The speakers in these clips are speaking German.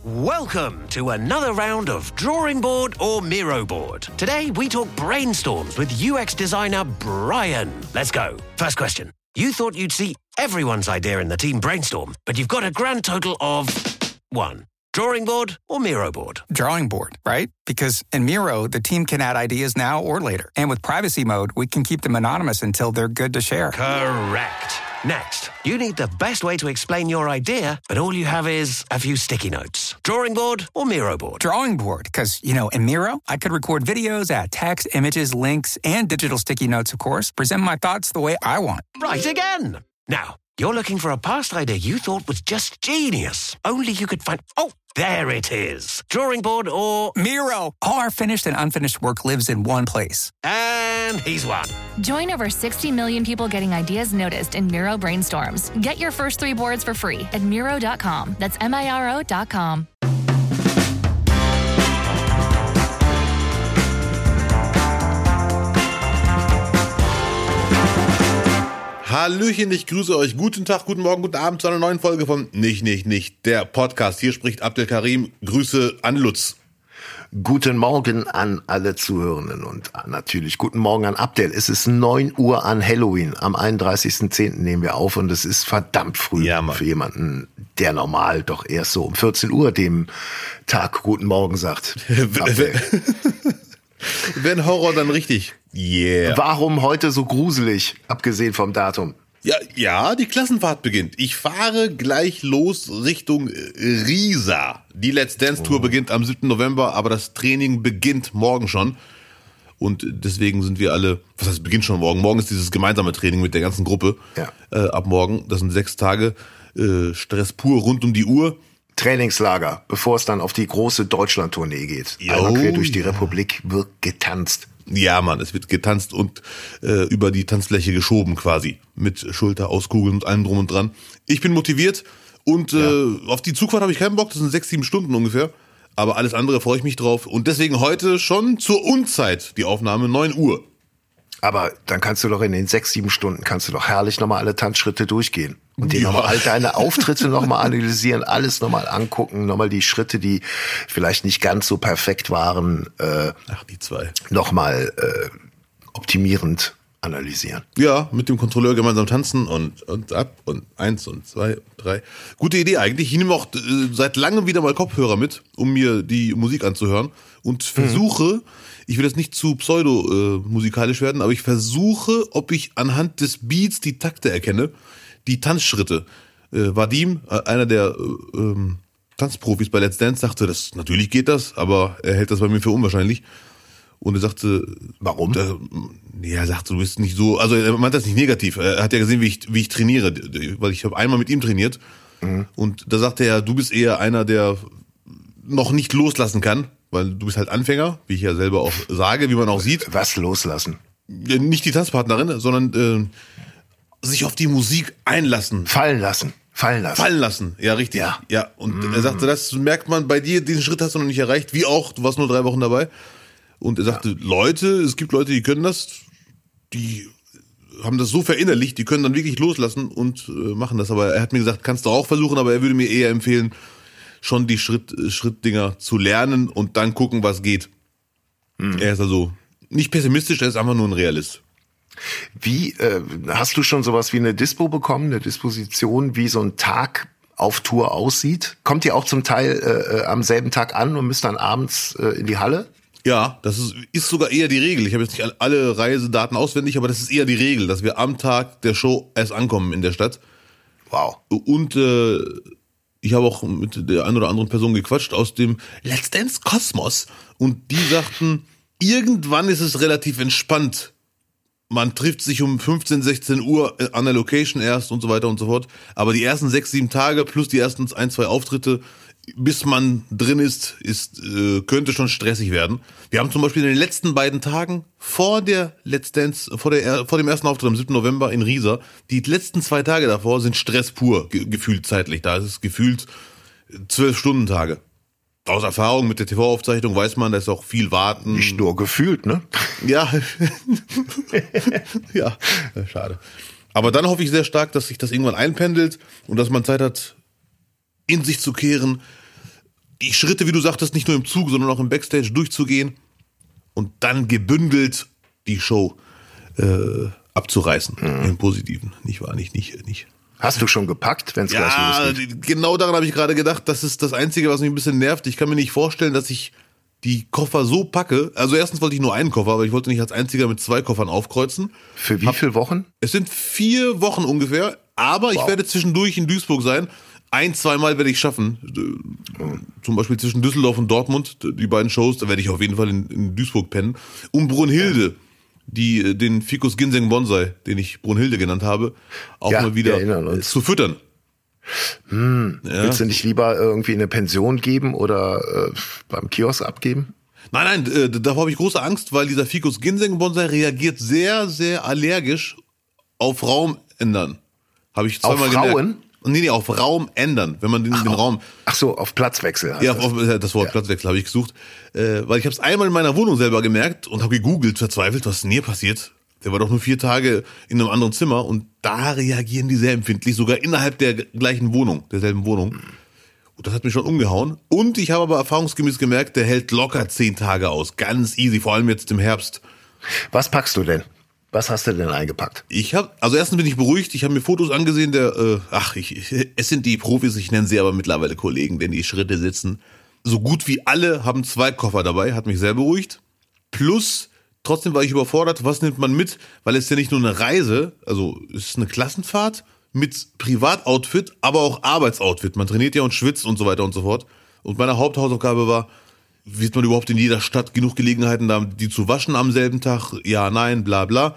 Welcome to another round of Drawing Board or Miro Board. Today we talk brainstorms with UX designer Brian. Let's go. First question. You thought you'd see everyone's idea in the team brainstorm, but you've got a grand total of 1. Drawing board or Miro board? Drawing board, right? Because in Miro, the team can add ideas now or later. And with privacy mode, we can keep them anonymous until they're good to share. Correct. Next, you need the best way to explain your idea, but all you have is a few sticky notes. Drawing board or Miro board? Drawing board, because, in Miro, I could record videos, add text, images, links, and digital sticky notes, of course, present my thoughts the way I want. Right again. Now, you're looking for a past idea you thought was just genius. Only you could find... Oh, there it is. Drawing board or... Miro. All our finished and unfinished work lives in one place. And he's won. Join over 60 million people getting ideas noticed in Miro brainstorms. Get your first 3 boards for free at Miro.com. That's Miro.com. Hallöchen, ich grüße euch. Guten Tag, guten Morgen, guten Abend zu einer neuen Folge von Nicht, der Podcast. Hier spricht Abdel Karim. Grüße an Lutz. Guten Morgen an alle Zuhörenden und natürlich guten Morgen an Abdel. Es ist 9 Uhr an Halloween. Am 31.10. nehmen wir auf und es ist verdammt früh für jemanden, der normal doch erst so um 14 Uhr dem Tag guten Morgen sagt. Wenn Horror, dann richtig. Yeah. Warum heute so gruselig, abgesehen vom Datum? Ja, die Klassenfahrt beginnt. Ich fahre gleich los Richtung Riesa. Die Let's Dance Tour beginnt am 7. November, aber das Training beginnt morgen schon. Und deswegen sind wir alle, was heißt, beginnt schon morgen? Morgen ist dieses gemeinsame Training mit der ganzen Gruppe. Ja. Ab morgen, das sind 6 Tage, Stress pur rund um die Uhr. Trainingslager, bevor es dann auf die große Deutschland-Tournee geht. Einmal quer durch die Republik wird getanzt. Ja, Mann, es wird getanzt und über die Tanzfläche geschoben quasi. Mit Schulter auskugeln und allem drum und dran. Ich bin motiviert und auf die Zugfahrt habe ich keinen Bock. Das sind 6-7 Stunden ungefähr. Aber alles andere freue ich mich drauf. Und deswegen heute schon zur Unzeit die Aufnahme, 9 Uhr. Aber dann kannst du doch in den 6-7 Stunden kannst du doch herrlich nochmal alle Tanzschritte durchgehen. Und dir nochmal all deine Auftritte nochmal analysieren, alles nochmal angucken, nochmal die Schritte, die vielleicht nicht ganz so perfekt waren, die 2. Nochmal optimierend analysieren. Ja, mit dem Kontrolleur gemeinsam tanzen und ab und 1 und 2 und 3. Gute Idee eigentlich. Ich nehme auch seit langem wieder mal Kopfhörer mit, um mir die Musik anzuhören und versuche, ich will jetzt nicht zu musikalisch werden, aber ich versuche, ob ich anhand des Beats die Takte erkenne, die Tanzschritte. Vadim, einer der Tanzprofis bei Let's Dance, sagte, natürlich geht das, aber er hält das bei mir für unwahrscheinlich. Und er sagte, warum? Er sagte, du bist nicht so, also er meint das nicht negativ. Er hat ja gesehen, wie ich trainiere, weil ich habe einmal mit ihm trainiert. Und da sagte er, du bist eher einer, der noch nicht loslassen kann, weil du bist halt Anfänger, wie ich ja selber auch sage, wie man auch sieht. Was loslassen? Ja, nicht die Tanzpartnerin, sondern sich auf die Musik einlassen. Fallen lassen, ja, richtig. Ja. Und er sagte, das merkt man bei dir, diesen Schritt hast du noch nicht erreicht, wie auch, du warst nur 3 Wochen dabei. Und er sagte, es gibt Leute, die können das, die haben das so verinnerlicht, die können dann wirklich loslassen und machen das. Aber er hat mir gesagt, kannst du auch versuchen, aber er würde mir eher empfehlen, schon die Schrittdinger zu lernen und dann gucken, was geht. Er ist also nicht pessimistisch, er ist einfach nur ein Realist. Wie, hast du schon sowas wie eine Dispo bekommen, eine Disposition, wie so ein Tag auf Tour aussieht? Kommt ihr auch zum Teil am selben Tag an und müsst dann abends in die Halle? Ja, das ist sogar eher die Regel. Ich habe jetzt nicht alle Reisedaten auswendig, aber das ist eher die Regel, dass wir am Tag der Show erst ankommen in der Stadt. Wow. Und ich habe auch mit der einen oder anderen Person gequatscht aus dem Let's Dance Kosmos und die sagten, irgendwann ist es relativ entspannt. Man trifft sich um 15, 16 Uhr an der Location erst und so weiter und so fort. Aber die ersten 6, 7 Tage plus die ersten 1, 2 Auftritte, bis man drin ist, könnte schon stressig werden. Wir haben zum Beispiel in den letzten beiden Tagen vor der Let's Dance, vor dem ersten Auftritt am 7. November in Riesa, die letzten 2 Tage davor sind Stress pur, gefühlt zeitlich. Da ist es gefühlt 12-Stunden-Tage. Aus Erfahrung mit der TV-Aufzeichnung weiß man, da ist auch viel Warten. Nicht nur gefühlt, ne? Ja. Ja, schade. Aber dann hoffe ich sehr stark, dass sich das irgendwann einpendelt und dass man Zeit hat, in sich zu kehren, die Schritte, wie du sagtest, nicht nur im Zug, sondern auch im Backstage durchzugehen und dann gebündelt die Show abzureißen. Im Positiven, nicht wahr? Nicht. Hast du schon gepackt, wenn es gleich losgeht? Ja, genau daran habe ich gerade gedacht. Das ist das Einzige, was mich ein bisschen nervt. Ich kann mir nicht vorstellen, dass ich die Koffer so packe. Also erstens wollte ich nur einen Koffer, aber ich wollte nicht als einziger mit 2 Koffern aufkreuzen. Für wie viele Wochen? Es sind 4 Wochen ungefähr, aber ich werde zwischendurch in Duisburg sein. 1-2 Mal werde ich schaffen. Zum Beispiel zwischen Düsseldorf und Dortmund, die beiden Shows, da werde ich auf jeden Fall in Duisburg pennen. Und Brunhilde, den Ficus Ginseng Bonsai, den ich Brunhilde genannt habe, auch mal wieder zu füttern. Willst du nicht lieber irgendwie eine Pension geben oder beim Kiosk abgeben? Nein, davor habe ich große Angst, weil dieser Ficus Ginseng Bonsai reagiert sehr, sehr allergisch auf Raum ändern. Habe ich zweimal gemerkt. Auf Frauen? Nee, auf Raum ändern, wenn man den Raum... Ach so, auf Platzwechsel. Ja, das Wort Platzwechsel habe ich gesucht. Weil ich habe es einmal in meiner Wohnung selber gemerkt und habe gegoogelt, verzweifelt, was ist denn hier passiert? Der war doch nur 4 Tage in einem anderen Zimmer und da reagieren die sehr empfindlich, sogar innerhalb der gleichen Wohnung, derselben Wohnung. Und das hat mich schon umgehauen. Und ich habe aber erfahrungsgemäß gemerkt, der hält locker 10 Tage aus. Ganz easy, vor allem jetzt im Herbst. Was packst du denn? Was hast du denn eingepackt? Also erstens bin ich beruhigt, ich habe mir Fotos angesehen, es sind die Profis, ich nenne sie aber mittlerweile Kollegen, denn die Schritte sitzen. So gut wie alle haben 2 Koffer dabei, hat mich sehr beruhigt. Plus, trotzdem war ich überfordert, was nimmt man mit? Weil es ist ja nicht nur eine Reise, also es ist eine Klassenfahrt mit Privatoutfit, aber auch Arbeitsoutfit. Man trainiert ja und schwitzt und so weiter und so fort. Und meine Haupthausaufgabe war, wird man überhaupt in jeder Stadt genug Gelegenheiten haben, die zu waschen am selben Tag? Ja, nein, bla bla.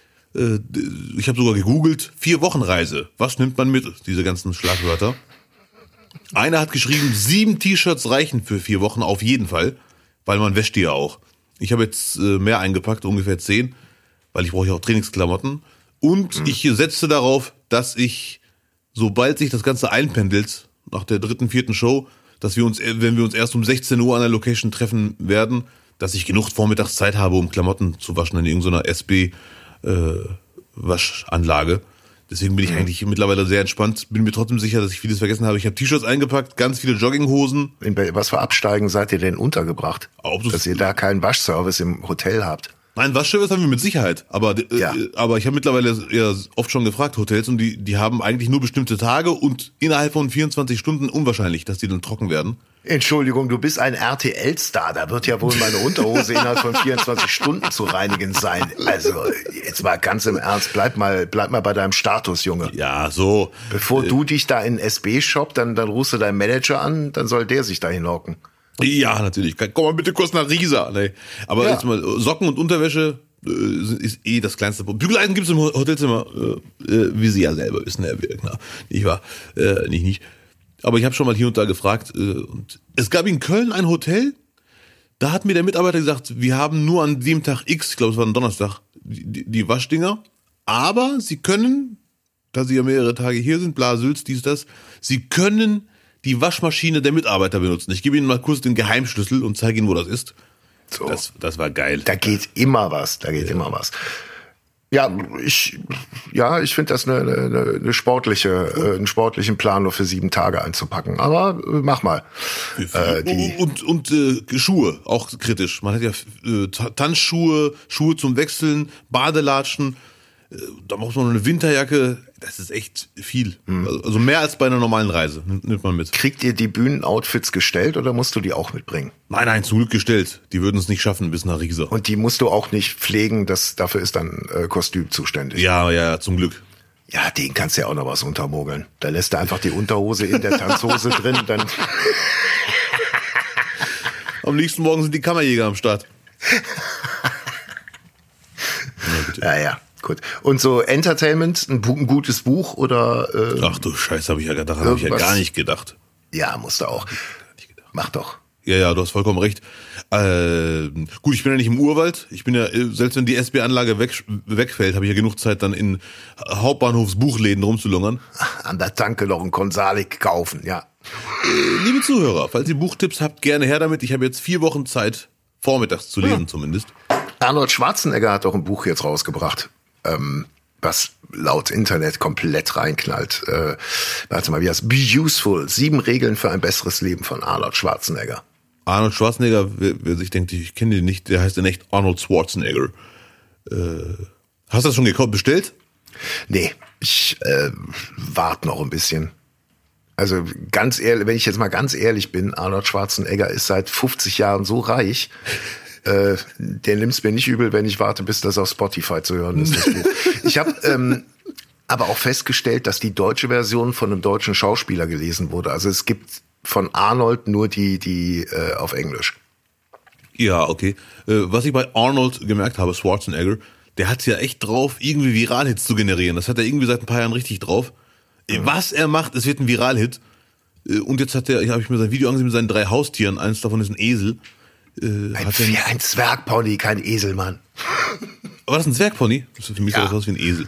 Ich habe sogar gegoogelt, 4 Wochen Reise. Was nimmt man mit? Diese ganzen Schlagwörter. Einer hat geschrieben, 7 T-Shirts reichen für 4 Wochen auf jeden Fall, weil man wäscht die ja auch. Ich habe jetzt mehr eingepackt, ungefähr 10, weil ich brauche ja auch Trainingsklamotten. Und ich setze darauf, dass ich, sobald sich das Ganze einpendelt, nach der 3., 4. Show, dass wir uns, wenn wir uns erst um 16 Uhr an der Location treffen werden, dass ich genug Vormittagszeit habe, um Klamotten zu waschen in irgendeiner SB-Waschanlage. Deswegen bin ich eigentlich mittlerweile sehr entspannt. Bin mir trotzdem sicher, dass ich vieles vergessen habe. Ich habe T-Shirts eingepackt, ganz viele Jogginghosen. In was für Absteigen seid ihr denn untergebracht? Dass ihr da keinen Waschservice im Hotel habt? Nein, Waschservice haben wir mit Sicherheit. Aber ich habe mittlerweile ja oft schon gefragt, Hotels, und die haben eigentlich nur bestimmte Tage und innerhalb von 24 Stunden unwahrscheinlich, dass die dann trocken werden. Entschuldigung, du bist ein RTL-Star. Da wird ja wohl meine Unterhose innerhalb von 24 Stunden zu reinigen sein. Also, jetzt mal ganz im Ernst, bleib mal bei deinem Status, Junge. Ja, so. Bevor du dich da in SB-Shop, dann rufst du deinen Manager an, dann soll der sich da hinhocken. Ja, natürlich. Komm mal bitte kurz nach Riesa. Nee. Aber jetzt mal, Socken und Unterwäsche ist das kleinste Problem. Bügeleisen gibt's im Hotelzimmer, wie Sie ja selber wissen, Herr Birkner. Nicht wahr? Nicht. Aber ich habe schon mal hier und da gefragt. Und es gab in Köln ein Hotel, da hat mir der Mitarbeiter gesagt, wir haben nur an dem Tag X, ich glaube es war ein Donnerstag, die Waschdinger. Aber Sie können, da Sie ja mehrere Tage hier sind, bla, Sülz, dies, das, Sie können die Waschmaschine der Mitarbeiter benutzen. Ich gebe Ihnen mal kurz den Geheimschlüssel und zeige Ihnen, wo das ist. So. Das war geil. Da geht immer was. Immer was. Ja, ich finde das einen sportlichen Plan nur für 7 Tage einzupacken. Aber mach mal. Und Schuhe, auch kritisch. Man hat ja Tanzschuhe, Schuhe zum Wechseln, Badelatschen. Da braucht man eine Winterjacke. Das ist echt viel. Also mehr als bei einer normalen Reise nimmt man mit. Kriegt ihr die Bühnenoutfits gestellt oder musst du die auch mitbringen? Nein, zum Glück gestellt. Die würden es nicht schaffen bis nach Riesa. Und die musst du auch nicht pflegen, dafür ist dann Kostüm zuständig. Ja, zum Glück. Ja, den kannst du ja auch noch was untermogeln. Da lässt du einfach die Unterhose in der Tanzhose drin, dann... Am nächsten Morgen sind die Kammerjäger am Start. Ja. Gut. Und so Entertainment, ein gutes Buch oder... Ach du Scheiße, daran habe ich ja gar nicht gedacht. Ja, musst du auch. Mach doch. Ja, du hast vollkommen recht. Gut, ich bin ja nicht im Urwald. Ich bin ja, selbst wenn die SB-Anlage wegfällt, habe ich ja genug Zeit, dann in Hauptbahnhofsbuchläden rumzulungern. An der Tanke noch einen Konsalik kaufen, ja. Liebe Zuhörer, falls ihr Buchtipps habt, gerne her damit. Ich habe jetzt 4 Wochen Zeit, vormittags zu lesen zumindest. Arnold Schwarzenegger hat doch ein Buch jetzt rausgebracht. was laut Internet komplett reinknallt. Warte mal, wie heißt Be Useful. 7 Regeln für ein besseres Leben von Arnold Schwarzenegger. Arnold Schwarzenegger, wer sich denkt, ich kenne den nicht, der heißt in echt Arnold Schwarzenegger. Hast du das schon gekauft, bestellt? Nee, ich warte noch ein bisschen. Also ganz ehrlich, wenn ich jetzt mal ganz ehrlich bin, Arnold Schwarzenegger ist seit 50 Jahren so reich, der nimmt's mir nicht übel, wenn ich warte, bis das auf Spotify zu hören ist. Das Buch. Ich habe aber auch festgestellt, dass die deutsche Version von einem deutschen Schauspieler gelesen wurde. Also es gibt von Arnold nur die auf Englisch. Ja, okay. Was ich bei Arnold gemerkt habe, Schwarzenegger, der hat's ja echt drauf, irgendwie Viralhits zu generieren. Das hat er irgendwie seit ein paar Jahren richtig drauf. Was er macht, es wird ein Viralhit. Und jetzt habe ich mir sein Video angesehen mit seinen 3 Haustieren. Eines davon ist ein Esel. Ein Zwergpony, kein Eselmann. War das ein Zwergpony? Für mich sah das aus wie ein Esel.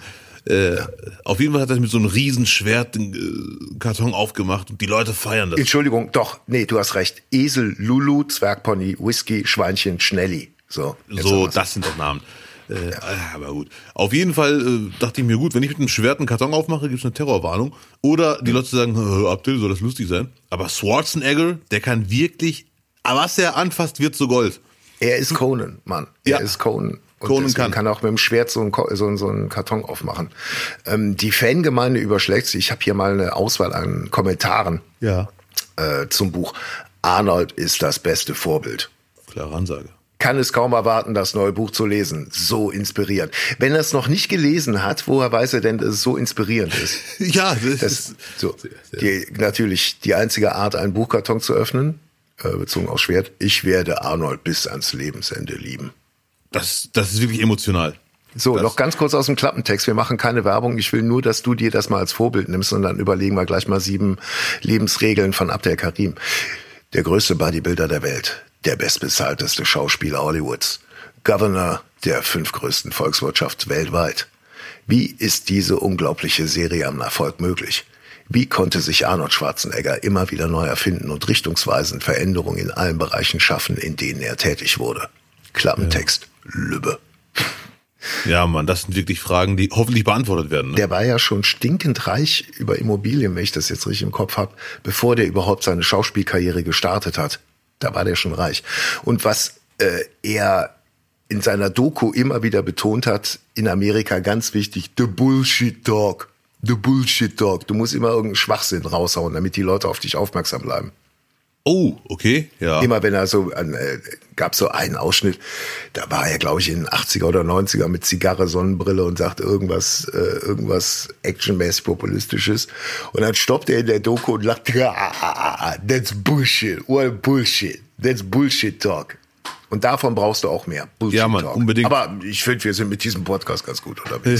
Auf jeden Fall hat er mit so einem Riesenschwert den Karton aufgemacht und die Leute feiern das. Entschuldigung, doch, nee, du hast recht. Esel, Lulu, Zwergpony, Whisky, Schweinchen, Schnelli. So, das sind doch Namen. Aber gut. Auf jeden Fall dachte ich mir, gut, wenn ich mit einem Schwert einen Karton aufmache, gibt es eine Terrorwarnung. Oder die Leute sagen, Abdel, soll das lustig sein? Aber Schwarzenegger, der kann wirklich, was er anfasst, wird zu Gold. Er ist Conan, Mann. Er ist Conan. Und Conan kann auch mit dem Schwert so einen Karton aufmachen. Die Fangemeinde überschlägt sich. Ich habe hier mal eine Auswahl an Kommentaren zum Buch. Arnold ist das beste Vorbild. Klare Ansage. Kann es kaum erwarten, das neue Buch zu lesen. So inspirierend. Wenn er es noch nicht gelesen hat, woher weiß er denn, dass es so inspirierend ist? Ja, das ist so. Natürlich die einzige Art, einen Buchkarton zu öffnen, bezogen aufs Schwert. Ich werde Arnold bis ans Lebensende lieben. Das ist wirklich emotional. So, noch ganz kurz aus dem Klappentext. Wir machen keine Werbung. Ich will nur, dass du dir das mal als Vorbild nimmst und dann überlegen wir gleich mal 7 Lebensregeln von Abdel Karim. Der größte Bodybuilder der Welt. Der bestbezahlteste Schauspieler Hollywoods, Governor der 5 größten Volkswirtschaft weltweit. Wie ist diese unglaubliche Serie am Erfolg möglich? Wie konnte sich Arnold Schwarzenegger immer wieder neu erfinden und richtungsweisend Veränderungen in allen Bereichen schaffen, in denen er tätig wurde? Klappentext, Lübbe. Ja, Mann, das sind wirklich Fragen, die hoffentlich beantwortet werden. Ne? Der war ja schon stinkend reich über Immobilien, wenn ich das jetzt richtig im Kopf habe, bevor der überhaupt seine Schauspielkarriere gestartet hat. Da war der schon reich. Und was er in seiner Doku immer wieder betont hat, in Amerika ganz wichtig, the bullshit talk. The bullshit talk. Du musst immer irgendeinen Schwachsinn raushauen, damit die Leute auf dich aufmerksam bleiben. Oh, okay, ja. Immer wenn er so, gab so einen Ausschnitt, da war er, glaube ich, in den 80er oder 90er mit Zigarre, Sonnenbrille und sagt irgendwas actionmäßig Populistisches. Und dann stoppt er in der Doku und lacht, that's bullshit, what bullshit, that's bullshit talk. Und davon brauchst du auch mehr. Bullshit ja, Mann, talk. Unbedingt. Aber ich finde, wir sind mit diesem Podcast ganz gut unterwegs.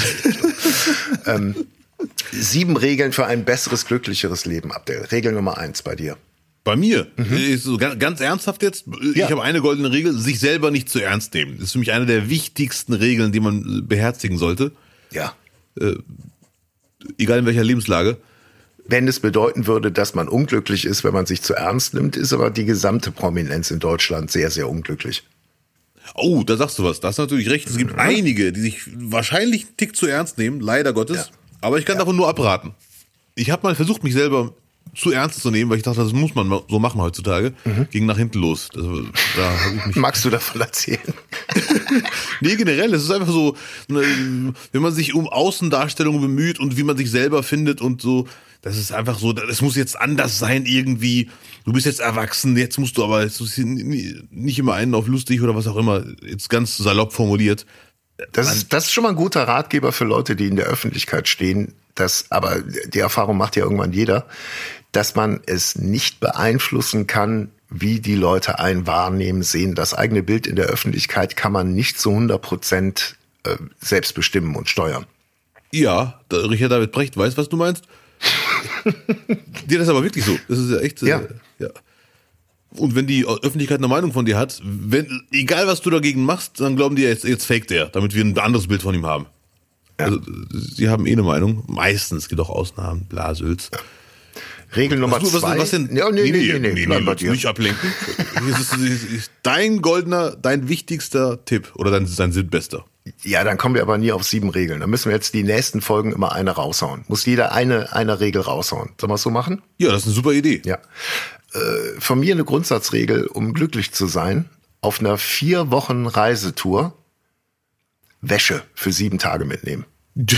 7 Regeln für ein besseres, glücklicheres Leben, Abdel. Regel Nummer 1 bei dir. Bei mir? So ganz ernsthaft jetzt? Ich habe eine goldene Regel, sich selber nicht zu ernst nehmen. Das ist für mich eine der wichtigsten Regeln, die man beherzigen sollte. Ja. Egal in welcher Lebenslage. Wenn es bedeuten würde, dass man unglücklich ist, wenn man sich zu ernst nimmt, ist aber die gesamte Prominenz in Deutschland sehr, sehr unglücklich. Oh, da sagst du was. Da hast du natürlich recht. Es gibt einige, die sich wahrscheinlich einen Tick zu ernst nehmen, leider Gottes. Ja. Aber ich kann davon nur abraten. Ich habe mal versucht, mich selber zu ernst zu nehmen, weil ich dachte, das muss man so machen heutzutage. Ging nach hinten los. Da hab ich mich Magst du davon erzählen? Nee, generell, es ist einfach so, wenn man sich um Außendarstellung bemüht und wie man sich selber findet und so, das ist einfach so, es muss jetzt anders sein irgendwie. Du bist jetzt erwachsen, jetzt musst du aber jetzt nicht immer einen auf lustig oder was auch immer, jetzt ganz salopp formuliert. Das ist schon mal ein guter Ratgeber für Leute, die in der Öffentlichkeit stehen. Aber die Erfahrung macht ja irgendwann jeder, dass man es nicht beeinflussen kann, wie die Leute einen wahrnehmen, sehen. Das eigene Bild in der Öffentlichkeit kann man nicht zu 100% selbst bestimmen und steuern. Ja, Richard David Brecht weiß, was du meinst. Dir das ist aber wirklich so. Das ist ja echt. Ja. Und wenn die Öffentlichkeit eine Meinung von dir hat, egal was du dagegen machst, dann glauben die jetzt faked er, damit wir ein anderes Bild von ihm haben. Ja. Also, sie haben eine Meinung. Meistens, gibt auch Ausnahmen, Blasülz. Ja. Regel Nummer 2. Was denn? Ja, nee, nicht ablenken. Dein wichtigster Tipp oder dein Sinnbester. Ja, dann kommen wir aber nie auf 7 Regeln. Dann müssen wir jetzt die nächsten Folgen immer eine raushauen. Muss jeder eine Regel raushauen. Sollen wir es so machen? Ja, das ist eine super Idee. Ja. Von mir eine Grundsatzregel, um glücklich zu sein. Auf einer 4 Wochen Reisetour Wäsche für 7 Tage mitnehmen.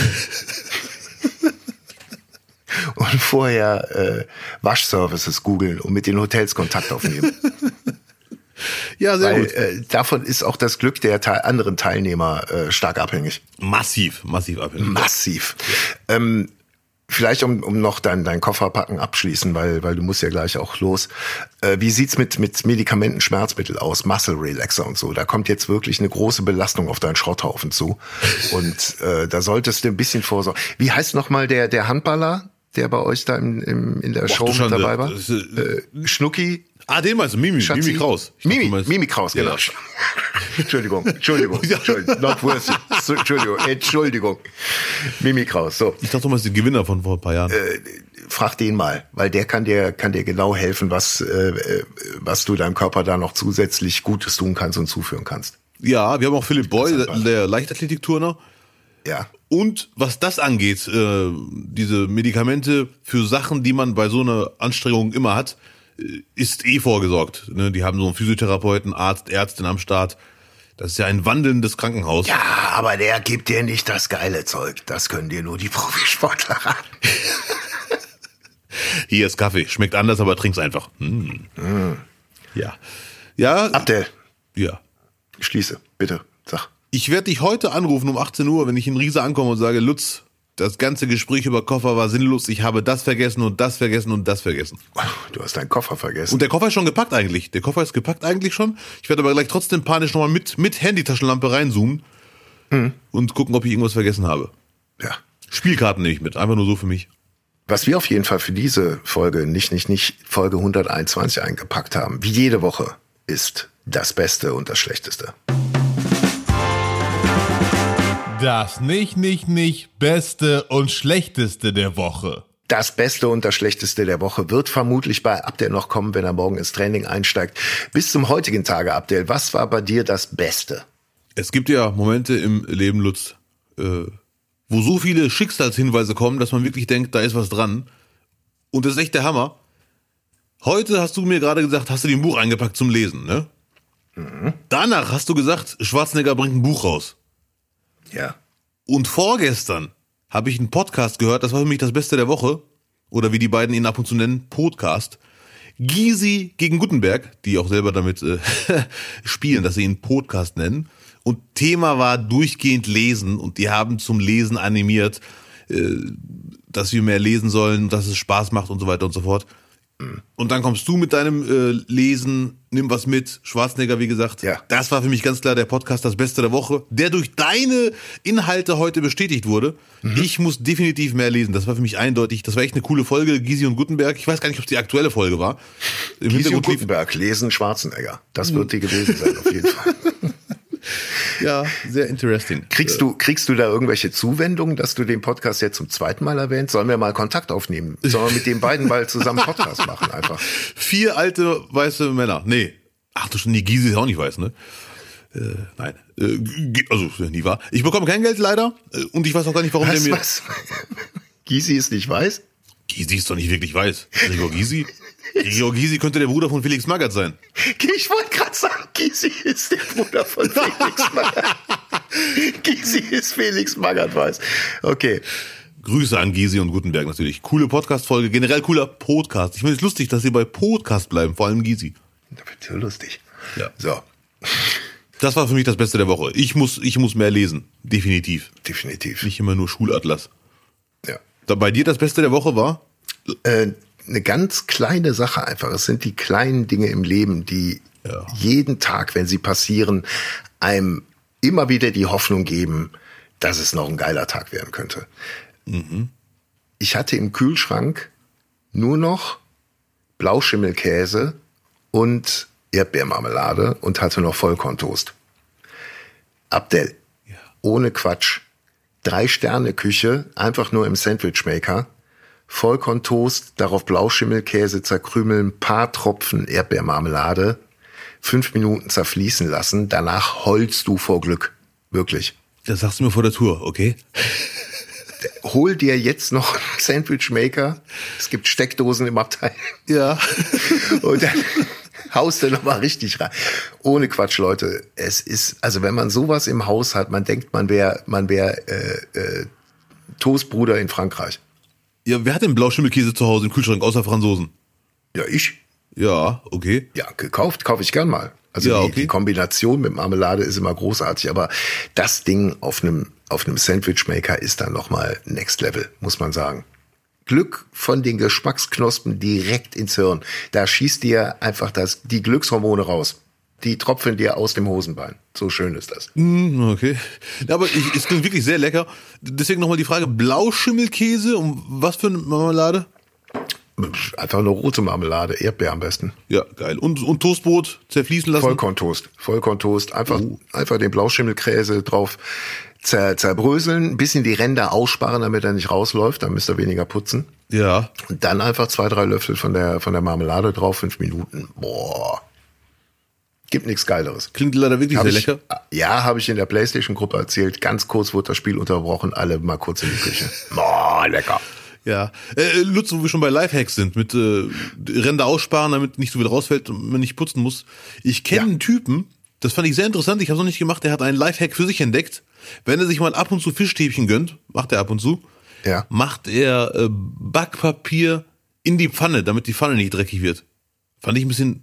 Und vorher Waschservices googeln und mit den Hotels Kontakt aufnehmen. Ja, sehr gut. Davon ist auch das Glück der anderen Teilnehmer stark abhängig. Massiv abhängig. Massiv. Ja. Vielleicht um noch dein Kofferpacken abschließen, weil du musst ja gleich auch los. Wie sieht's mit Medikamenten, Schmerzmittel aus, Muscle Relaxer und so? Da kommt jetzt wirklich eine große Belastung auf deinen Schrotthaufen zu. Und da solltest du ein bisschen vorsorgen. Wie heißt nochmal der Handballer, der bei euch da in der Show mit dabei war? Schnucki. Ah, den meinst du, Mimi Kraus. Mimi Kraus, genau. Ja. Entschuldigung. Not worth it. Entschuldigung. Mimi Kraus, so. Ich dachte, du meinst den Gewinner von vor ein paar Jahren. Frag den mal, weil der kann dir genau helfen, was du deinem Körper da noch zusätzlich Gutes tun kannst und zuführen kannst. Ja, wir haben auch Philipp Boy, der Leichtathletikturner. Ja. Und was das angeht, diese Medikamente für Sachen, die man bei so einer Anstrengung immer hat, ist vorgesorgt. Ne? Die haben so einen Physiotherapeuten, Arzt, Ärztin am Start. Das ist ja ein wandelndes Krankenhaus. Ja, aber der gibt dir nicht das geile Zeug. Das können dir nur die Profisportler raten. Hier ist Kaffee. Schmeckt anders, aber trink's einfach. Ja. Abdel. Ja. Schließe, bitte. Sag. Ich werde dich heute anrufen um 18 Uhr, wenn ich in Riese ankomme und sage, Lutz, das ganze Gespräch über Koffer war sinnlos. Ich habe das vergessen und das vergessen und das vergessen. Du hast deinen Koffer vergessen. Und der Koffer ist schon gepackt eigentlich. Der Koffer ist gepackt eigentlich schon. Ich werde aber gleich trotzdem panisch nochmal mit Handytaschenlampe reinzoomen und gucken, ob ich irgendwas vergessen habe. Ja. Spielkarten nehme ich mit. Einfach nur so für mich. Was wir auf jeden Fall für diese Folge, nicht Folge 121 eingepackt haben, wie jede Woche, ist das Beste und das Schlechteste. Das nicht Beste und Schlechteste der Woche. Das Beste und das Schlechteste der Woche wird vermutlich bei Abdel noch kommen, wenn er morgen ins Training einsteigt. Bis zum heutigen Tage, Abdel, was war bei dir das Beste? Es gibt ja Momente im Leben, Lutz, wo so viele Schicksalshinweise kommen, dass man wirklich denkt, da ist was dran. Und das ist echt der Hammer. Heute hast du mir gerade gesagt, hast du dir ein Buch eingepackt zum Lesen, ne? Mhm. Danach hast du gesagt, Schwarzenegger bringt ein Buch raus. Ja. Und vorgestern habe ich einen Podcast gehört, das war für mich das Beste der Woche, oder wie die beiden ihn ab und zu nennen, Podcast. Gysi gegen Gutenberg, die auch selber damit spielen, dass sie ihn Podcast nennen. Und Thema war durchgehend Lesen und die haben zum Lesen animiert, dass wir mehr lesen sollen, dass es Spaß macht und so weiter und so fort. Und dann kommst du mit deinem Lesen, nimm was mit, Schwarzenegger, wie gesagt. Ja. Das war für mich ganz klar der Podcast, das Beste der Woche, der durch deine Inhalte heute bestätigt wurde. Ich muss definitiv mehr lesen, das war für mich eindeutig. Das war echt eine coole Folge, Gysi und Gutenberg. Ich weiß gar nicht, ob es die aktuelle Folge war. Gysi und Gutenberg, lesen Schwarzenegger. Das wird die gewesen sein, auf jeden Fall. Ja, sehr interesting. Kriegst du da irgendwelche Zuwendungen, dass du den Podcast jetzt zum 2. Mal erwähnst? Sollen wir mal Kontakt aufnehmen? Sollen wir mit den beiden mal zusammen Podcast machen einfach? 4 alte weiße Männer. Nee. Ach du schon, die Gysi ist auch nicht weiß, ne? Nein. Also, nie wahr. Ich bekomme kein Geld leider. Und ich weiß auch gar nicht, warum der mir... Was? Gysi ist nicht weiß? Gysi ist doch nicht wirklich weiß. Gregor Gysi? Gregor Gysi könnte der Bruder von Felix Magath sein. Ich wollte gerade sagen, Gysi ist der Bruder von Felix Magath. Gysi ist Felix Magath weiß. Okay. Grüße an Gysi und Gutenberg natürlich. Coole Podcast-Folge, generell cooler Podcast. Ich finde es lustig, dass sie bei Podcast bleiben, vor allem Gysi. Das wird so lustig. Ja. So. Das war für mich das Beste der Woche. Ich muss mehr lesen. Definitiv. Definitiv. Nicht immer nur Schulatlas. Ja. Bei dir das Beste der Woche war? Eine ganz kleine Sache einfach. Es sind die kleinen Dinge im Leben, die jeden Tag, wenn sie passieren, einem immer wieder die Hoffnung geben, dass es noch ein geiler Tag werden könnte. Mhm. Ich hatte im Kühlschrank nur noch Blauschimmelkäse und Erdbeermarmelade und hatte noch Vollkorntoast. Abdel, ohne Quatsch, 3-Sterne-Küche, einfach nur im Sandwichmaker, Vollkorntoast, darauf Blauschimmelkäse zerkrümeln, paar Tropfen Erdbeermarmelade, 5 Minuten zerfließen lassen, danach heulst du vor Glück. Wirklich. Das sagst du mir vor der Tour, okay? Hol dir jetzt noch einen Sandwich-Maker. Es gibt Steckdosen im Abteil. Ja. Und dann haust du nochmal richtig rein. Ohne Quatsch, Leute. Es ist, also wenn man sowas im Haus hat, man denkt, man wäre Toastbruder in Frankreich. Ja, wer hat denn Blauschimmelkäse zu Hause im Kühlschrank, außer Franzosen? Ja, ich. Ja, okay. Ja, kaufe ich gern mal. Also ja, die Kombination mit Marmelade ist immer großartig, aber das Ding auf einem Sandwich-Maker ist dann nochmal Next Level, muss man sagen. Glück von den Geschmacksknospen direkt ins Hirn. Da schießt dir einfach die Glückshormone raus. Die tropfen dir aus dem Hosenbein. So schön ist das. Okay. Ja, aber es klingt wirklich sehr lecker. Deswegen nochmal die Frage, Blauschimmelkäse und was für eine Marmelade? Einfach eine rote Marmelade, Erdbeer am besten. Ja, geil. Und Toastbrot zerfließen lassen? Vollkorntoast. Einfach den Blauschimmelkäse drauf zerbröseln, ein bisschen die Ränder aussparen, damit er nicht rausläuft, dann müsst ihr weniger putzen. Ja. Und dann einfach 2-3 Löffel von der Marmelade drauf, 5 Minuten. Boah. Gibt nichts Geileres. Klingt leider wirklich sehr lecker. Ja, habe ich in der PlayStation-Gruppe erzählt. Ganz kurz wurde das Spiel unterbrochen, alle mal kurz in die Küche. Boah, lecker. Ja, Lutz, wo wir schon bei Lifehacks sind, mit Ränder aussparen, damit nicht so viel rausfällt und man nicht putzen muss. Ich kenne einen Typen, das fand ich sehr interessant, ich habe es noch nicht gemacht, der hat einen Lifehack für sich entdeckt. Wenn er sich mal ab und zu Fischstäbchen gönnt, macht er ab und zu, macht er Backpapier in die Pfanne, damit die Pfanne nicht dreckig wird. Fand ich ein bisschen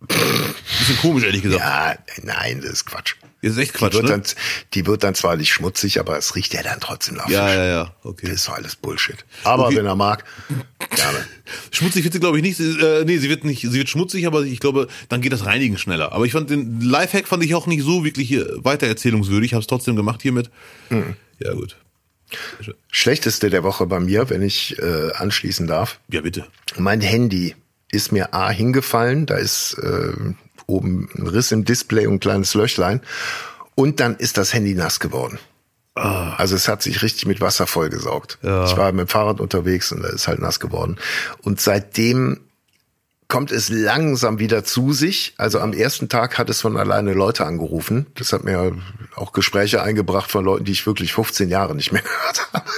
komisch, ehrlich gesagt. Ja, nein, das ist Quatsch. Das ist echt Quatsch, die wird dann zwar nicht schmutzig, aber es riecht ja dann trotzdem nach Fisch. Ja, okay. Das ist doch alles Bullshit. Aber wenn er mag, gerne. Schmutzig wird sie, glaube ich, nicht. Sie wird schmutzig, aber ich glaube, dann geht das Reinigen schneller. Aber ich fand den Lifehack fand ich auch nicht so wirklich weitererzählungswürdig. Ich habe es trotzdem gemacht hiermit. Ja, gut. Schlechteste der Woche bei mir, wenn ich anschließen darf. Ja, bitte. Mein Handy ist mir hingefallen. Da ist oben ein Riss im Display und ein kleines Löchlein. Und dann ist das Handy nass geworden. Also es hat sich richtig mit Wasser vollgesaugt. Ja. Ich war mit dem Fahrrad unterwegs und da ist halt nass geworden. Und seitdem kommt es langsam wieder zu sich. Also am ersten Tag hat es von alleine Leute angerufen. Das hat mir auch Gespräche eingebracht von Leuten, die ich wirklich 15 Jahre nicht mehr gehört habe.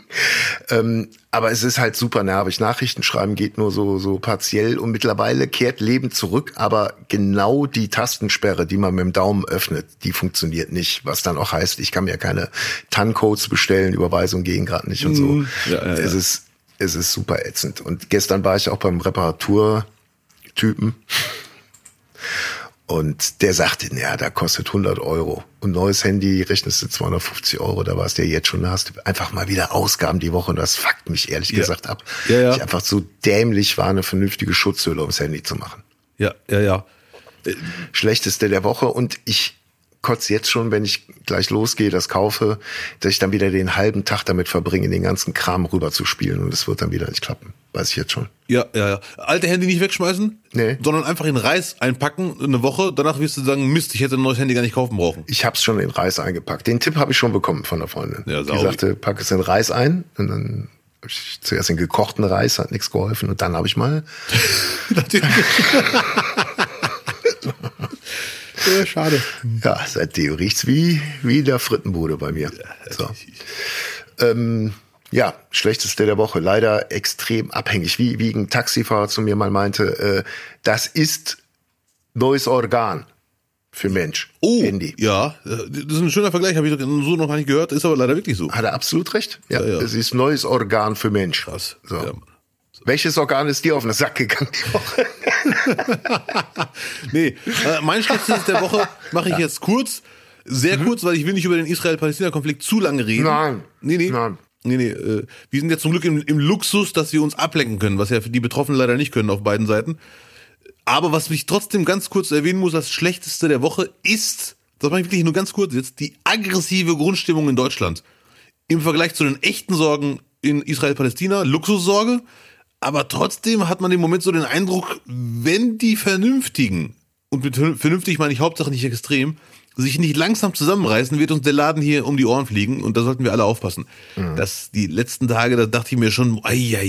Aber es ist halt super nervig. Nachrichten schreiben geht nur so partiell und mittlerweile kehrt Leben zurück, aber genau die Tastensperre, die man mit dem Daumen öffnet, die funktioniert nicht. Was dann auch heißt, ich kann mir keine TAN-Codes bestellen, Überweisungen gehen gerade nicht und so. Ja. Es ist super ätzend. Und gestern war ich auch beim Reparaturtypen. Und der sagte, ja, da kostet 100 €. Und neues Handy rechnest du 250 €. Da warst du ja jetzt schon, da hast du einfach mal wieder Ausgaben die Woche. Und das fuckt mich ehrlich gesagt ab. Ja. Ich einfach so dämlich war, eine vernünftige Schutzhülle ums Handy zu machen. Ja. Schlechteste der Woche. Und ich kotze jetzt schon, wenn ich gleich losgehe, das kaufe, dass ich dann wieder den halben Tag damit verbringe, den ganzen Kram rüber zu spielen. Und es wird dann wieder nicht klappen. Weiß ich jetzt schon. Ja. Alte Handy nicht wegschmeißen, sondern einfach in Reis einpacken, eine Woche. Danach wirst du sagen, Mist, ich hätte ein neues Handy gar nicht kaufen brauchen. Ich habe es schon in Reis eingepackt. Den Tipp habe ich schon bekommen von der Freundin. Ja, die sagte, pack es in Reis ein. Und dann habe ich zuerst in gekochten Reis, hat nichts geholfen. Und dann habe ich mal... Ja, schade. Ja, seitdem riecht's wie der Frittenbude bei mir. So. Ja, schlechteste der Woche. Leider extrem abhängig. Wie ein Taxifahrer zu mir mal meinte, das ist neues Organ für Mensch. Oh, Handy. Ja, das ist ein schöner Vergleich, habe ich so noch gar nicht gehört, ist aber leider wirklich so. Hat er absolut recht. Ja. Es ist neues Organ für Mensch. Krass. So. Ja. Welches Organ ist dir auf den Sack gegangen die Woche? Nee, mein Schlechtestes der Woche mache ich jetzt kurz. Sehr kurz, weil ich will nicht über den Israel-Palästina-Konflikt zu lange reden. Nein. Nee. Wir sind jetzt zum Glück im Luxus, dass wir uns ablenken können, was ja für die Betroffenen leider nicht können auf beiden Seiten. Aber was ich trotzdem ganz kurz erwähnen muss, das Schlechteste der Woche ist, das mache ich wirklich nur ganz kurz jetzt, die aggressive Grundstimmung in Deutschland. Im Vergleich zu den echten Sorgen in Israel-Palästina, Luxussorge. Aber trotzdem hat man im Moment so den Eindruck, wenn die Vernünftigen, und mit vernünftig meine ich Hauptsache nicht extrem, sich nicht langsam zusammenreißen, wird uns der Laden hier um die Ohren fliegen und da sollten wir alle aufpassen. Das die letzten Tage, da dachte ich mir schon,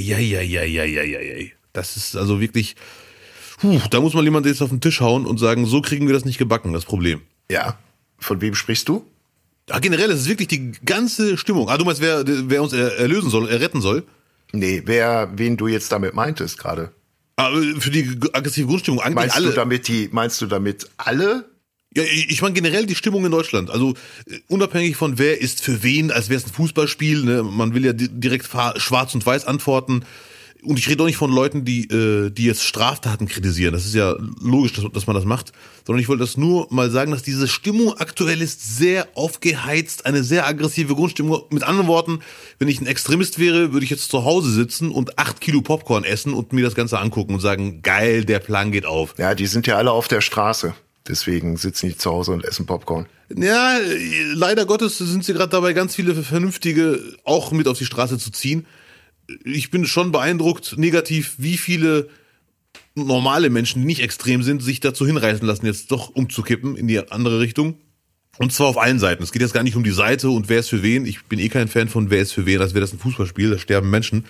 das ist also wirklich, da muss mal jemand jetzt auf den Tisch hauen und sagen, so kriegen wir das nicht gebacken, das Problem. Ja, von wem sprichst du? Ja, generell, es ist wirklich die ganze Stimmung. Du meinst, wer uns retten soll? Nee, wen du jetzt damit meintest gerade. Für die aggressive Grundstimmung eigentlich meinst alle. Meinst du damit alle? Ja, ich meine generell die Stimmung in Deutschland. Also unabhängig von wer ist für wen, als wäre es ein Fußballspiel. Ne? Man will ja direkt schwarz und weiß antworten. Und ich rede auch nicht von Leuten, die jetzt Straftaten kritisieren. Das ist ja logisch, dass man das macht. Sondern ich wollte das nur mal sagen, dass diese Stimmung aktuell ist sehr aufgeheizt, eine sehr aggressive Grundstimmung. Mit anderen Worten, wenn ich ein Extremist wäre, würde ich jetzt zu Hause sitzen und 8 Kilo Popcorn essen und mir das Ganze angucken und sagen, geil, der Plan geht auf. Ja, die sind ja alle auf der Straße. Deswegen sitzen die zu Hause und essen Popcorn. Ja, leider Gottes sind sie gerade dabei, ganz viele Vernünftige auch mit auf die Straße zu ziehen. Ich bin schon beeindruckt, negativ, wie viele normale Menschen, die nicht extrem sind, sich dazu hinreißen lassen, jetzt doch umzukippen in die andere Richtung. Und zwar auf allen Seiten. Es geht jetzt gar nicht um die Seite und wer ist für wen. Ich bin kein Fan von wer ist für wen, als wäre das ein Fußballspiel, da sterben Menschen.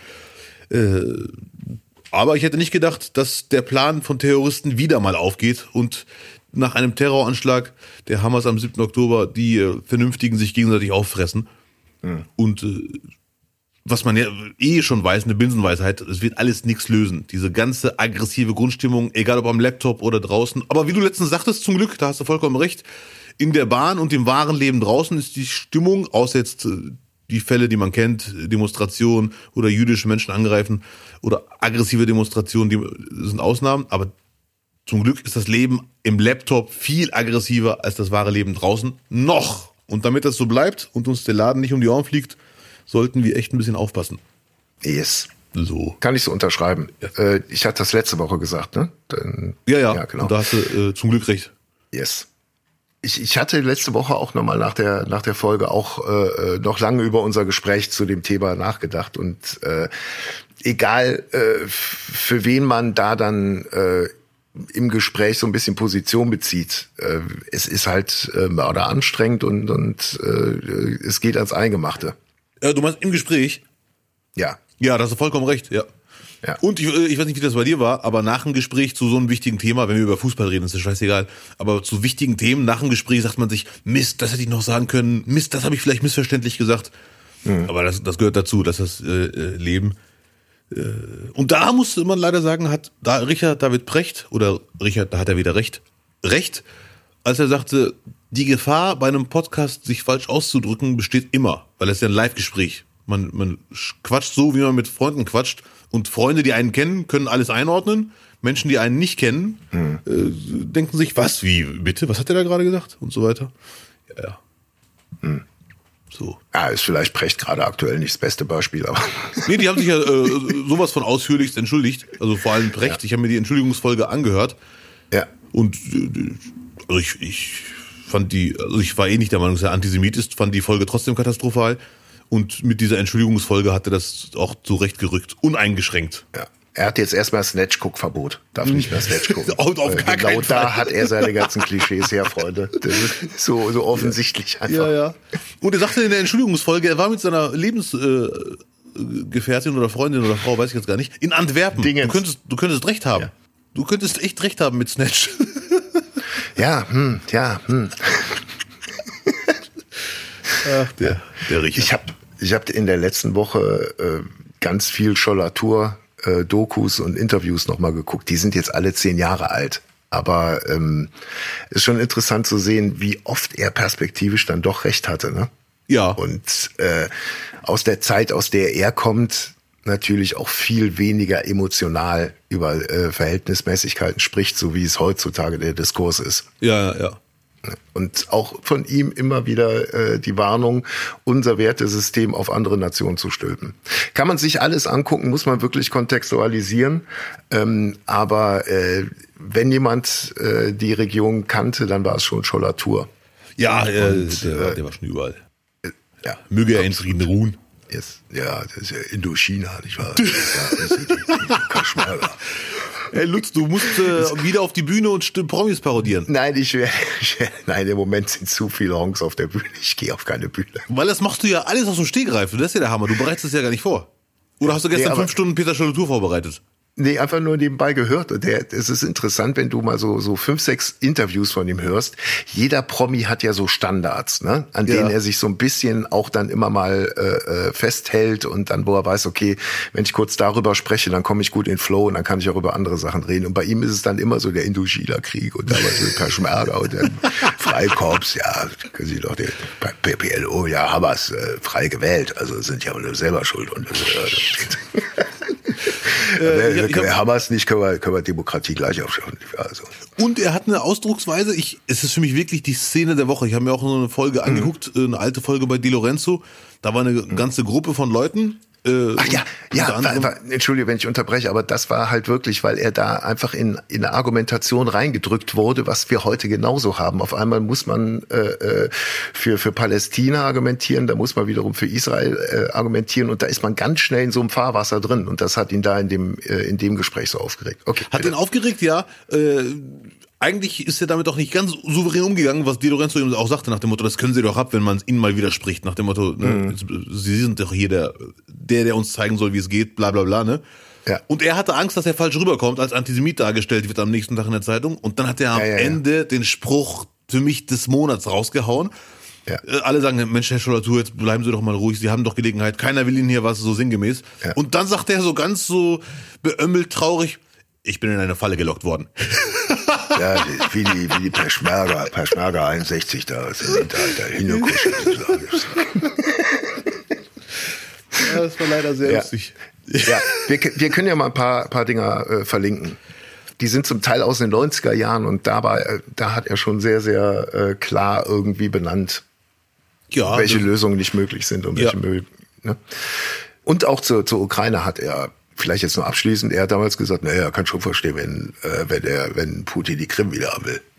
Aber ich hätte nicht gedacht, dass der Plan von Terroristen wieder mal aufgeht und nach einem Terroranschlag der Hamas am 7. Oktober die Vernünftigen sich gegenseitig auffressen. Mhm. Und was man ja schon weiß, eine Binsenweisheit, es wird alles nichts lösen. Diese ganze aggressive Grundstimmung, egal ob am Laptop oder draußen. Aber wie du letztens sagtest, zum Glück, da hast du vollkommen recht, in der Bahn und im wahren Leben draußen ist die Stimmung, außer jetzt die Fälle, die man kennt, Demonstrationen oder jüdische Menschen angreifen oder aggressive Demonstrationen, die sind Ausnahmen. Aber zum Glück ist das Leben im Laptop viel aggressiver als das wahre Leben draußen. Noch! Und damit das so bleibt und uns der Laden nicht um die Ohren fliegt, sollten wir echt ein bisschen aufpassen. Yes. So. Kann ich so unterschreiben. Ja. Ich hatte das letzte Woche gesagt, ne? Ja, genau. Und da hast du zum Glück recht. Yes. Ich hatte letzte Woche auch nochmal nach der Folge auch noch lange über unser Gespräch zu dem Thema nachgedacht. Und egal für wen man da dann im Gespräch so ein bisschen Position bezieht, es ist halt anstrengend und es geht ans Eingemachte. Du meinst im Gespräch? Ja. Ja, da hast du vollkommen recht, ja. Und ich weiß nicht, wie das bei dir war, aber nach dem Gespräch zu so einem wichtigen Thema, wenn wir über Fußball reden, ist das scheißegal, aber zu wichtigen Themen nach dem Gespräch sagt man sich, Mist, das hätte ich noch sagen können, Mist, das habe ich vielleicht missverständlich gesagt. Aber das gehört dazu, dass das Leben. Und da muss man leider sagen, hat da Richard David Precht, da hat er wieder recht, als er sagte, die Gefahr bei einem Podcast, sich falsch auszudrücken, besteht immer, weil es ist ja ein Live-Gespräch. Man quatscht so, wie man mit Freunden quatscht. Und Freunde, die einen kennen, können alles einordnen. Menschen, die einen nicht kennen, denken sich, was, wie, bitte? Was hat er da gerade gesagt? Und so weiter. Ja. So. Ja, ist vielleicht Precht gerade aktuell nicht das beste Beispiel, aber. Nee, die haben sich ja sowas von ausführlichst entschuldigt. Also vor allem Precht. Ja. Ich habe mir die Entschuldigungsfolge angehört. Ja. Und also ich fand ich war nicht der Meinung, dass er Antisemit ist, fand die Folge trotzdem katastrophal. Und mit dieser Entschuldigungsfolge hat er das auch zurechtgerückt, uneingeschränkt. Ja. Er hat jetzt erstmal Snatch-Guck-Verbot. Darf nicht mehr Snatch gucken. Auf gar keinen Fall. Da hat er seine ganzen Klischees her, Freunde. Das ist so offensichtlich einfach. Ja. Und er sagte in der Entschuldigungsfolge, er war mit seiner Lebensgefährtin oder Freundin oder Frau, weiß ich jetzt gar nicht, in Antwerpen. Du könntest recht haben. Ja. Du könntest echt recht haben mit Snatch. Ja. Ach, der Richard. Ich hab in der letzten Woche ganz viel Schollatur, Dokus und Interviews nochmal geguckt. Die sind jetzt alle 10 Jahre alt. Aber ist schon interessant zu sehen, wie oft er perspektivisch dann doch recht hatte. Ne? Ja. Und aus der Zeit, aus der er kommt, natürlich auch viel weniger emotional über Verhältnismäßigkeiten spricht, so wie es heutzutage der Diskurs ist. Ja. Und auch von ihm immer wieder die Warnung, unser Wertesystem auf andere Nationen zu stülpen. Kann man sich alles angucken, muss man wirklich kontextualisieren. Aber wenn jemand die Region kannte, dann war es schon Schollatur. Ja, der war schon überall. Ja, möge er in Frieden ruhen. Yes. Ja, das ist ja Indochina, nicht wahr? Das ist die Kaschmara. Hey Lutz, du musst wieder auf die Bühne und Promis parodieren. Nein, im Moment sind zu viele Honks auf der Bühne. Ich gehe auf keine Bühne. Weil das machst du ja alles aus dem Stegreif. Das ist ja der Hammer. Du bereitest es ja gar nicht vor. Oder hast du gestern 5 Stunden Peter Schollatur vorbereitet? Nee, einfach nur nebenbei gehört. Und es ist interessant, wenn du mal so 5, 6 Interviews von ihm hörst. Jeder Promi hat ja so Standards, ne, an denen er sich so ein bisschen auch dann immer mal festhält und dann, wo er weiß, okay, wenn ich kurz darüber spreche, dann komme ich gut in Flow und dann kann ich auch über andere Sachen reden. Und bei ihm ist es dann immer so der Indochina-Krieg und damals mit Peschmerga und dann Freikorps, ja, können Sie doch den PLO, ja, Hamas frei gewählt, also sind ja selber schuld und wir Hamas nicht, können wir Demokratie gleich aufschauen. Also. Und er hat eine Ausdrucksweise, es ist für mich wirklich die Szene der Woche. Ich habe mir auch so eine Folge angeguckt, eine alte Folge bei Di Lorenzo. Da war eine ganze Gruppe von Leuten. Ach Entschuldige, wenn ich unterbreche, aber das war halt wirklich, weil er da einfach in eine Argumentation reingedrückt wurde, was wir heute genauso haben. Auf einmal muss man für Palästina argumentieren, da muss man wiederum für Israel argumentieren und da ist man ganz schnell in so einem Fahrwasser drin und das hat ihn da in dem Gespräch so aufgeregt. Okay, hat ihn aufgeregt, ja. Eigentlich ist er damit doch nicht ganz souverän umgegangen, was Di Lorenzo eben auch sagte, nach dem Motto, das können Sie doch ab, wenn man Ihnen mal widerspricht, nach dem Motto, ne, Sie sind doch hier der uns zeigen soll, wie es geht, bla bla bla, ne? Ja. Und er hatte Angst, dass er falsch rüberkommt, als Antisemit dargestellt wird am nächsten Tag in der Zeitung. Und dann hat er am Ende den Spruch für mich des Monats rausgehauen. Ja. Alle sagen, Mensch, Herr Schollatur, jetzt bleiben Sie doch mal ruhig, Sie haben doch Gelegenheit, keiner will Ihnen hier was, so sinngemäß. Ja. Und dann sagt er so ganz so beömmelt, traurig, ich bin in eine Falle gelockt worden. Ja, wie die Peschmerga 61 da sind da hingekuschelt. Ja, das war leider sehr lustig. Ja, wir können ja mal ein paar Dinger verlinken. Die sind zum Teil aus den 90er Jahren und da hat er schon sehr, sehr klar irgendwie benannt, welche Lösungen nicht möglich sind und welche möglich. Ne? Und auch zur Ukraine hat er, vielleicht jetzt nur abschließend, er hat damals gesagt, naja, kann schon verstehen, wenn Putin die Krim wieder haben will.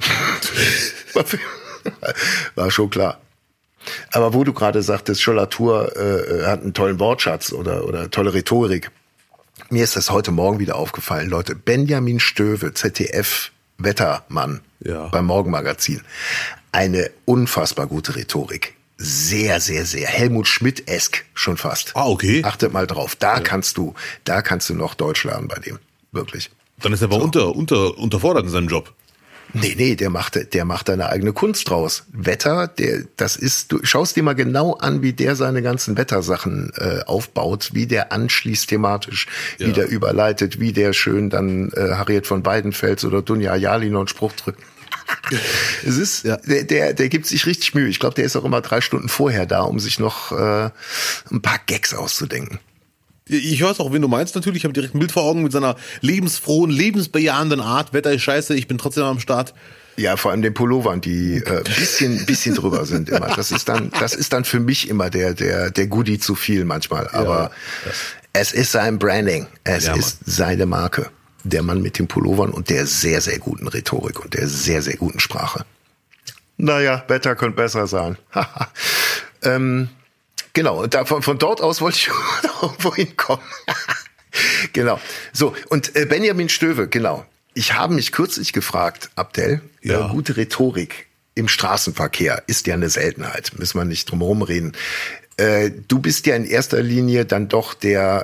War schon klar. Aber wo du gerade sagtest, Schollatur hat einen tollen Wortschatz oder tolle Rhetorik. Mir ist das heute Morgen wieder aufgefallen, Leute. Benjamin Stöwe, ZDF-Wettermann beim Morgenmagazin. Eine unfassbar gute Rhetorik. Sehr, sehr, sehr Helmut Schmidt-esk schon fast. Ah, okay. Achtet mal drauf. Da kannst du noch Deutsch lernen bei dem. Wirklich. Dann ist er aber unterfordert in seinem Job. Nee, der macht eine eigene Kunst draus. Wetter, du schaust dir mal genau an, wie der seine ganzen Wettersachen aufbaut, wie der anschließt thematisch, wie der überleitet, wie der schön dann Harriet von Weidenfels oder Dunja Ayali noch einen Spruch drückt. Es ist, der gibt sich richtig Mühe. Ich glaube, der ist auch immer 3 Stunden vorher da, um sich noch ein paar Gags auszudenken. Ich weiß auch, wen du meinst natürlich. Ich habe direkt ein Bild vor Augen mit seiner lebensfrohen, lebensbejahenden Art. Wetter ist scheiße, ich bin trotzdem am Start. Ja, vor allem den Pullovern, die bisschen drüber sind immer. Das ist dann für mich immer der Goodie zu viel manchmal. Aber es ist sein Branding. Es ist seine Marke. Der Mann mit den Pullovern und der sehr, sehr guten Rhetorik und der sehr, sehr guten Sprache. Naja, Wetter könnte besser sein. Genau, und von dort aus wollte ich irgendwo hinkommen. Genau. So, und Benjamin Stöwe, genau. Ich habe mich kürzlich gefragt, Abdel, gute Rhetorik im Straßenverkehr ist ja eine Seltenheit, müssen wir nicht drum herum reden. Du bist ja in erster Linie dann doch der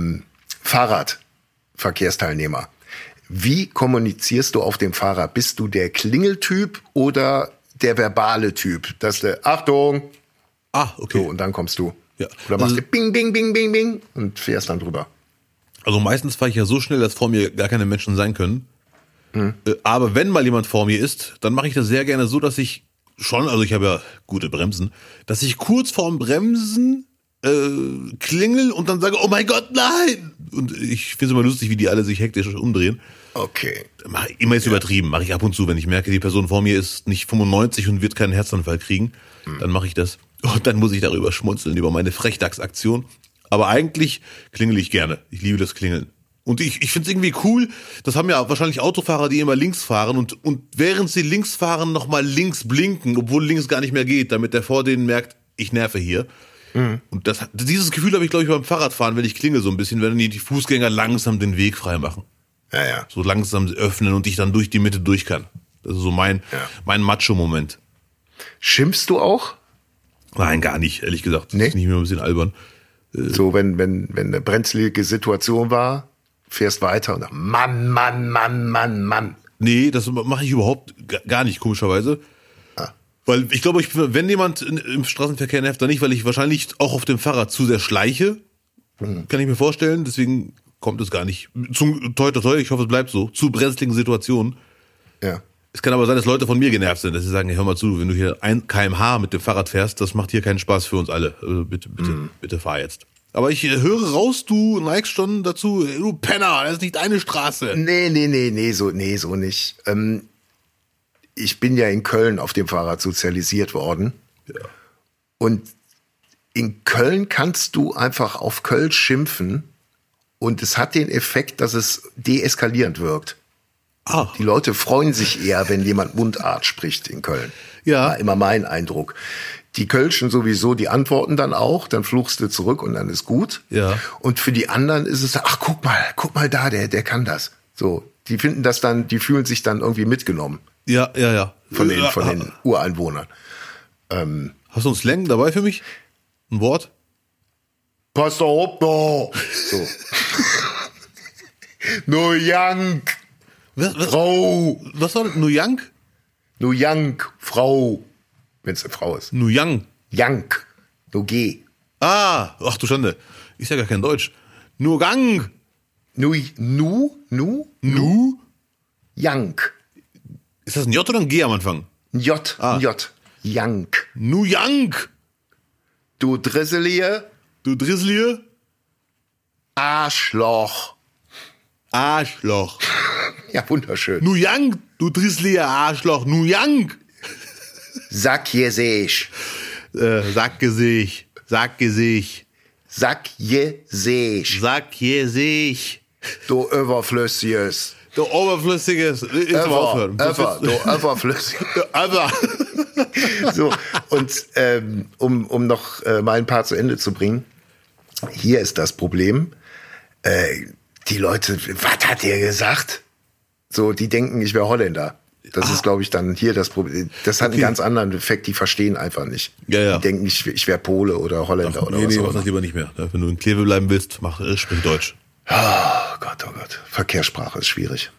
Fahrradverkehrsteilnehmer. Wie kommunizierst du auf dem Fahrrad? Bist du der Klingeltyp oder der verbale Typ? Dass du, Achtung! Ah, okay. So, und dann kommst du. Ja. Oder machst du Bing, Bing, Bing, Bing, Bing und fährst dann drüber. Also meistens fahre ich ja so schnell, dass vor mir gar keine Menschen sein können. Aber wenn mal jemand vor mir ist, dann mache ich das sehr gerne so, dass ich also ich habe ja gute Bremsen, dass ich kurz vorm Bremsen klingel und dann sage, oh mein Gott, nein! Und ich finde es immer lustig, wie die alle sich hektisch umdrehen. Okay. Immer ist übertrieben, mache ich ab und zu, wenn ich merke, die Person vor mir ist nicht 95 und wird keinen Herzanfall kriegen, dann mache ich das. Und dann muss ich darüber schmunzeln, über meine Frechdachsaktion. Aber eigentlich klingel ich gerne. Ich liebe das Klingeln. Und ich finde es irgendwie cool, das haben ja wahrscheinlich Autofahrer, die immer links fahren und während sie links fahren, nochmal links blinken, obwohl links gar nicht mehr geht, damit der vor denen merkt, ich nerve hier. Mhm. Und dieses Gefühl habe ich, glaube ich, beim Fahrradfahren, wenn ich klingel so ein bisschen, wenn die Fußgänger langsam den Weg frei machen. Ja. So langsam öffnen und ich dann durch die Mitte durch kann. Das ist so mein Macho-Moment. Schimpfst du auch? Nein, gar nicht, ehrlich gesagt. Das ist nicht mehr ein bisschen albern. So, wenn eine brenzlige Situation war, fährst weiter und dann Mann. Nee, das mache ich überhaupt gar nicht, komischerweise. Weil ich glaube, wenn jemand im Straßenverkehr nervt, dann nicht, weil ich wahrscheinlich auch auf dem Fahrrad zu sehr schleiche. Kann ich mir vorstellen. Deswegen kommt es gar nicht. Toi, ich hoffe, es bleibt so. Zu brenzligen Situationen. Ja. Es kann aber sein, dass Leute von mir genervt sind, dass sie sagen, hey, hör mal zu, wenn du hier 1 km/h mit dem Fahrrad fährst, das macht hier keinen Spaß für uns alle. Also bitte fahr jetzt. Aber ich höre raus, du neigst schon dazu, du Penner, das ist nicht deine Straße. Nee, so nicht. Ich bin ja in Köln auf dem Fahrrad sozialisiert worden. Ja. Und in Köln kannst du einfach auf Kölsch schimpfen und es hat den Effekt, dass es deeskalierend wirkt. Die Leute freuen sich eher, wenn jemand Mundart spricht in Köln. Ja. War immer mein Eindruck. Die Kölschen sowieso, die antworten dann auch, dann fluchst du zurück und dann ist gut. Ja. Und für die anderen ist es, ach, guck mal da, der kann das. So, die finden das dann, die fühlen sich dann irgendwie mitgenommen. Ja. Von den Ureinwohnern. Hast du einen Slang dabei für mich? Ein Wort? Pass doch auf, no. So. No Jank. Frau. Was war das? Nujank? Nujank, Frau. Wenn es eine Frau ist. Nujank. Jank. No G. Ach du Schande. Ist ja gar kein Deutsch. Nugang. Nu. Jank. Ist das ein J oder ein G am Anfang? Ein J. Jank. Nujank. Du Drisselier. Arschloch. Ja, wunderschön. Nujank, du Drisselier, Arschloch. Nujank. Sackgesicht. Sackgesicht. Du Überflüssiges. Du Oberflüssiges. Du Überflüssiges. So, und um noch mal ein paar zu Ende zu bringen, hier ist das Problem, die Leute, was hat der gesagt? So, die denken, ich wäre Holländer. Das ist, glaube ich, dann hier das Problem. Das hat einen ganz anderen Effekt, die verstehen einfach nicht. Ja. Die denken, ich wäre Pole oder Holländer oder was auch mach das lieber nicht mehr. Wenn du in Kleve bleiben willst, sprich Deutsch. Oh Gott. Verkehrssprache ist schwierig.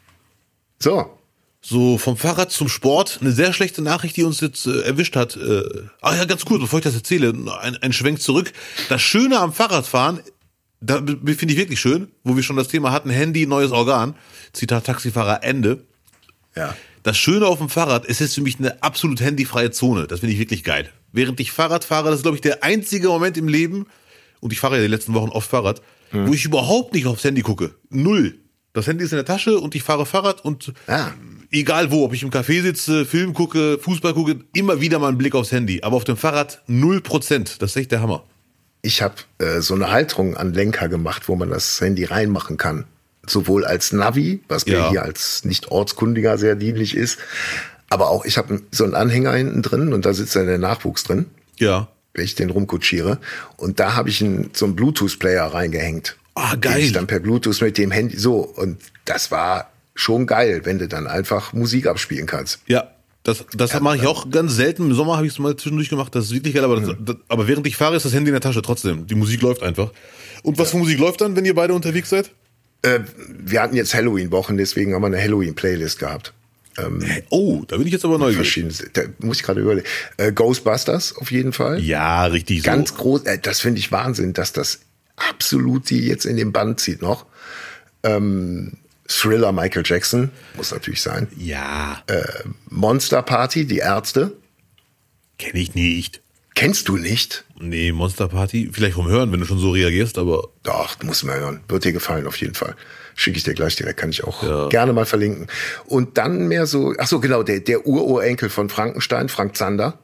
So, vom Fahrrad zum Sport. Eine sehr schlechte Nachricht, die uns jetzt erwischt hat. Ganz kurz, bevor ich das erzähle, ein Schwenk zurück. Das Schöne am Fahrradfahren, da finde ich wirklich schön, wo wir schon das Thema hatten, Handy, neues Organ. Zitat Taxifahrer, Ende. Ja. Das Schöne auf dem Fahrrad, es ist für mich eine absolut handyfreie Zone. Das finde ich wirklich geil. Während ich Fahrrad fahre, das ist, glaube ich, der einzige Moment im Leben, und ich fahre ja die letzten Wochen oft Fahrrad, wo ich überhaupt nicht aufs Handy gucke. Null. Das Handy ist in der Tasche und ich fahre Fahrrad und egal wo, ob ich im Café sitze, Film gucke, Fußball gucke, immer wieder mal einen Blick aufs Handy. Aber auf dem Fahrrad 0%. Das ist echt der Hammer. Ich habe so eine Halterung an Lenker gemacht, wo man das Handy reinmachen kann. Sowohl als Navi, was mir hier als Nicht-Ortskundiger sehr dienlich ist, aber auch, ich habe so einen Anhänger hinten drin und da sitzt dann der Nachwuchs drin, wenn ich den rumkutschiere. Und da habe ich so einen Bluetooth-Player reingehängt. Geil. Den ich dann per Bluetooth mit dem Handy, und das war schon geil, wenn du dann einfach Musik abspielen kannst. Ja, das mache ich auch ganz selten. Im Sommer habe ich es mal zwischendurch gemacht, das ist wirklich geil, aber während ich fahre, ist das Handy in der Tasche trotzdem. Die Musik läuft einfach. Und was für Musik läuft dann, wenn ihr beide unterwegs seid? Wir hatten jetzt Halloween-Wochen, deswegen haben wir eine Halloween-Playlist gehabt. Da bin ich jetzt aber neugierig. Da muss ich gerade überlegen. Ghostbusters auf jeden Fall. Ja, richtig so. Ganz groß, das finde ich Wahnsinn, dass das absolut die jetzt in den Band zieht noch. Thriller Michael Jackson, muss natürlich sein. Ja. Monster Party, die Ärzte. Kenn ich nicht. Kennst du nicht? Nee, Monster Party, vielleicht vom Hören, wenn du schon so reagierst, aber... Doch, du musst mal hören. Wird dir gefallen, auf jeden Fall. Schicke ich dir gleich direkt, kann ich auch gerne mal verlinken. Und dann mehr so, ach so, genau, der Ururenkel von Frankenstein, Frank Zander.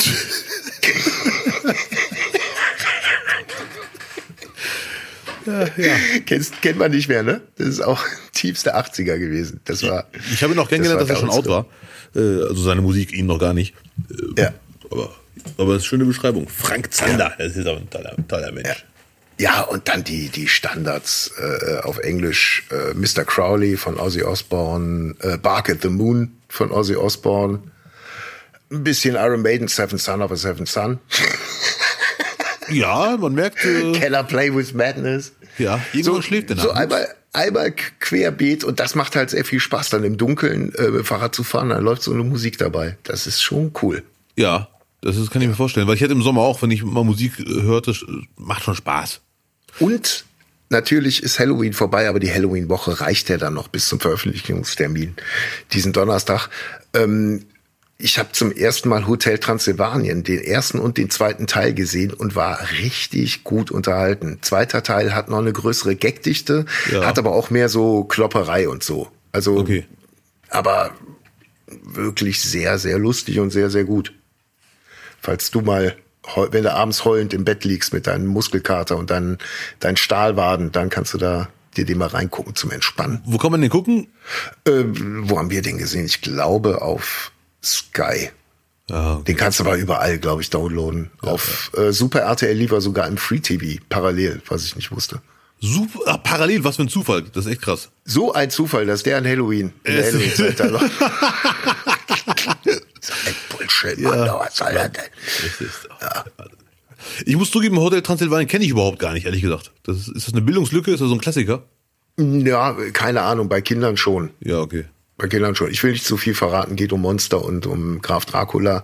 Kennt man nicht mehr, ne? Das ist auch tiefste 80er gewesen. Das war. Ich habe ihn auch kennengelernt, dass er schon out war. Also seine Musik, ihn noch gar nicht. Aber das ist eine schöne Beschreibung. Frank Zander, das ist auch ein toller Mensch. Ja, und dann die Standards auf Englisch. Mr. Crowley von Ozzy Osbourne, Bark at the Moon von Ozzy Osbourne. Ein bisschen Iron Maiden, Seventh Son of a Seventh Son. Ja, man merkt... Can I Play with Madness? Ja, irgendwann schläft der so einmal einmal querbeet und das macht halt sehr viel Spaß, dann im Dunkeln Fahrrad zu fahren, dann läuft so eine Musik dabei. Das ist schon cool. Ja, kann ich mir vorstellen, weil ich hätte im Sommer auch, wenn ich mal Musik hörte, macht schon Spaß. Und natürlich ist Halloween vorbei, aber die Halloween-Woche reicht ja dann noch bis zum Veröffentlichungstermin, diesen Donnerstag. Ich habe zum ersten Mal Hotel Transsilvanien, den ersten und den zweiten Teil gesehen und war richtig gut unterhalten. Zweiter Teil hat noch eine größere Gagdichte, hat aber auch mehr so Klopperei und so. Also, aber wirklich sehr, sehr lustig und sehr, sehr gut. Falls du mal, wenn du abends heulend im Bett liegst mit deinem Muskelkater und deinen Stahlwaden, dann kannst du dir den mal reingucken zum Entspannen. Wo kann man den gucken? Wo haben wir den gesehen? Ich glaube auf Sky. Ah, okay. Den kannst du aber überall, glaube ich, downloaden. Ja, auf Super RTL lief er sogar im Free TV parallel, was ich nicht wusste. Super, parallel, was für ein Zufall. Das ist echt krass. So ein Zufall, dass der an Halloween in der Halloween-Zeit da noch. So ein Bullshit, Mann, was soll das denn? Ja. Ich muss zugeben, Hotel Transsilvanien kenne ich überhaupt gar nicht, ehrlich gesagt. Ist das eine Bildungslücke? Ist das so ein Klassiker? Ja, keine Ahnung, bei Kindern schon. Ja, okay. Bei Kindern schon. Ich will nicht zu viel verraten, geht um Monster und um Graf Dracula.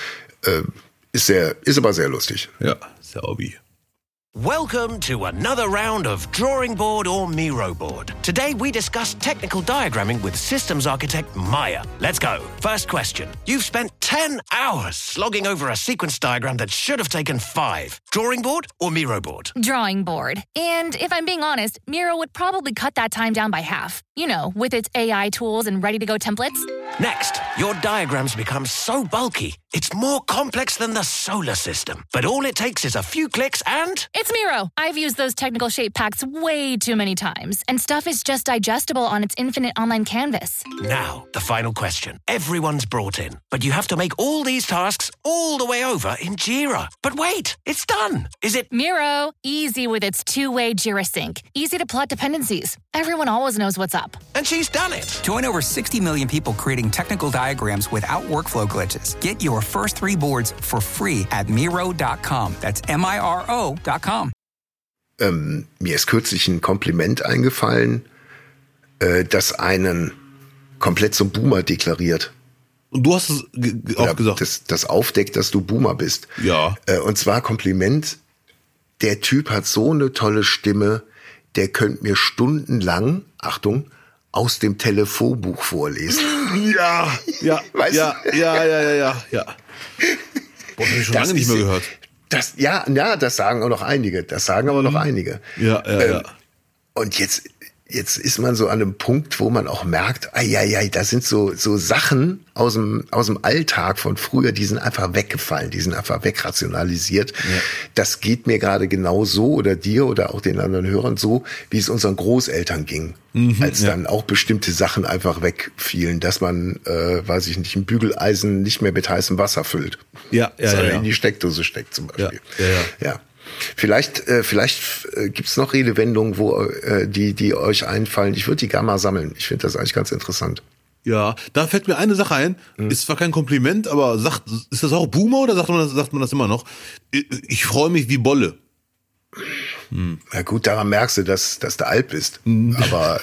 Ist aber sehr lustig. Ja, sehr hobby. Welcome to another round of Drawing Board or Miro Board. Today we discuss technical diagramming with systems architect Maya. Let's go. First question. You've spent 10 hours slogging over a sequence diagram that should have taken 5. Drawing board or Miro board? Drawing board. And if I'm being honest, Miro would probably cut that time down by half. You know, with its AI tools and ready-to-go templates. Next, your diagrams become so bulky, it's more complex than the solar system. But all it takes is a few clicks and... It's Miro. I've used those technical shape packs way too many times, and stuff is just digestible on its infinite online canvas. Now, the final question. Everyone's brought in, but you have to make all these tasks all the way over in Jira. But wait, it's done. Is it... Miro. Easy with its two-way Jira sync. Easy to plot dependencies. Everyone always knows what's up. And she's done it. Join over 60 million people creating technical diagrams without workflow glitches. Get your first 3 boards for free at Miro.com. That's MIRO.com. Mir ist kürzlich ein Kompliment eingefallen, das einen komplett zum Boomer deklariert. Und du hast es auch gesagt. Das aufdeckt, dass du Boomer bist. Ja. Und zwar Kompliment, der Typ hat so eine tolle Stimme, der könnte mir stundenlang, Achtung, aus dem Telefonbuch vorlesen. Ja. Weißt ja. Boah, das habe ich schon lange nicht mehr gehört. Das sagen auch noch einige. Das sagen aber noch einige. Ja. Und jetzt ist man so an einem Punkt, wo man auch merkt, das sind so Sachen aus dem Alltag von früher, die sind einfach weggefallen, die sind einfach wegrationalisiert. Ja. Das geht mir gerade genau so oder dir oder auch den anderen Hörern so, wie es unseren Großeltern ging, als dann auch bestimmte Sachen einfach wegfielen, dass man, weiß ich nicht, ein Bügeleisen nicht mehr mit heißem Wasser füllt, sondern in die Steckdose steckt zum Beispiel. Ja. Vielleicht gibt's noch Redewendungen, wo die euch einfallen. Ich würde die gerne mal sammeln. Ich finde das eigentlich ganz interessant. Ja, da fällt mir eine Sache ein. Ist zwar kein Kompliment, aber ist das auch Boomer oder sagt man das immer noch? Ich freue mich wie Bolle. Na gut, daran merkst du, dass du alt bist. Aber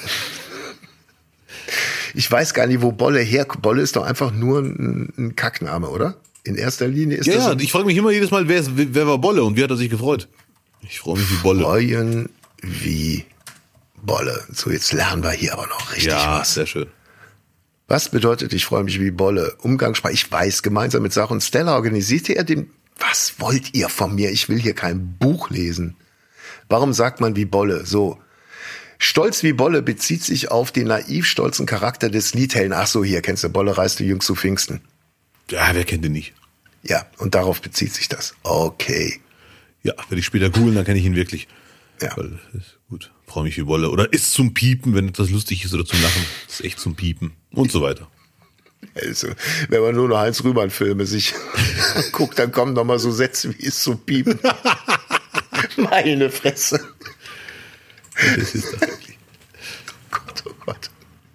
ich weiß gar nicht, wo Bolle herkommt. Bolle ist doch einfach nur ein Kackname, oder? In erster Linie ist das. Ja, ich frage mich immer jedes Mal, wer war Bolle und wie hat er sich gefreut? Ich freue mich wie Bolle. Freuen wie Bolle. So, jetzt lernen wir hier aber noch richtig was. Ja, sehr schön. Was bedeutet, ich freue mich wie Bolle? Umgangssprache. Ich weiß, gemeinsam mit Sach und Stella organisierte er den. Was wollt ihr von mir? Ich will hier kein Buch lesen. Warum sagt man wie Bolle? So. Stolz wie Bolle bezieht sich auf den naiv stolzen Charakter des Liedhelden. Ach so, hier kennst du Bolle reiste jüngst zu Pfingsten. Ja, wer kennt den nicht? Ja, und darauf bezieht sich das. Okay. Ja, wenn ich später googeln, dann kenne ich ihn wirklich. Ja. Weil, ist gut, freue mich wie Bolle. Oder ist zum Piepen, wenn etwas lustig ist oder zum Lachen. Ist echt zum Piepen. Und so weiter. Also, wenn man nur noch Heinz Rühmann-Filme sich guckt, dann kommen noch mal so Sätze wie ist zum Piepen. Meine Fresse. Das ist das wirklich. Oh Gott.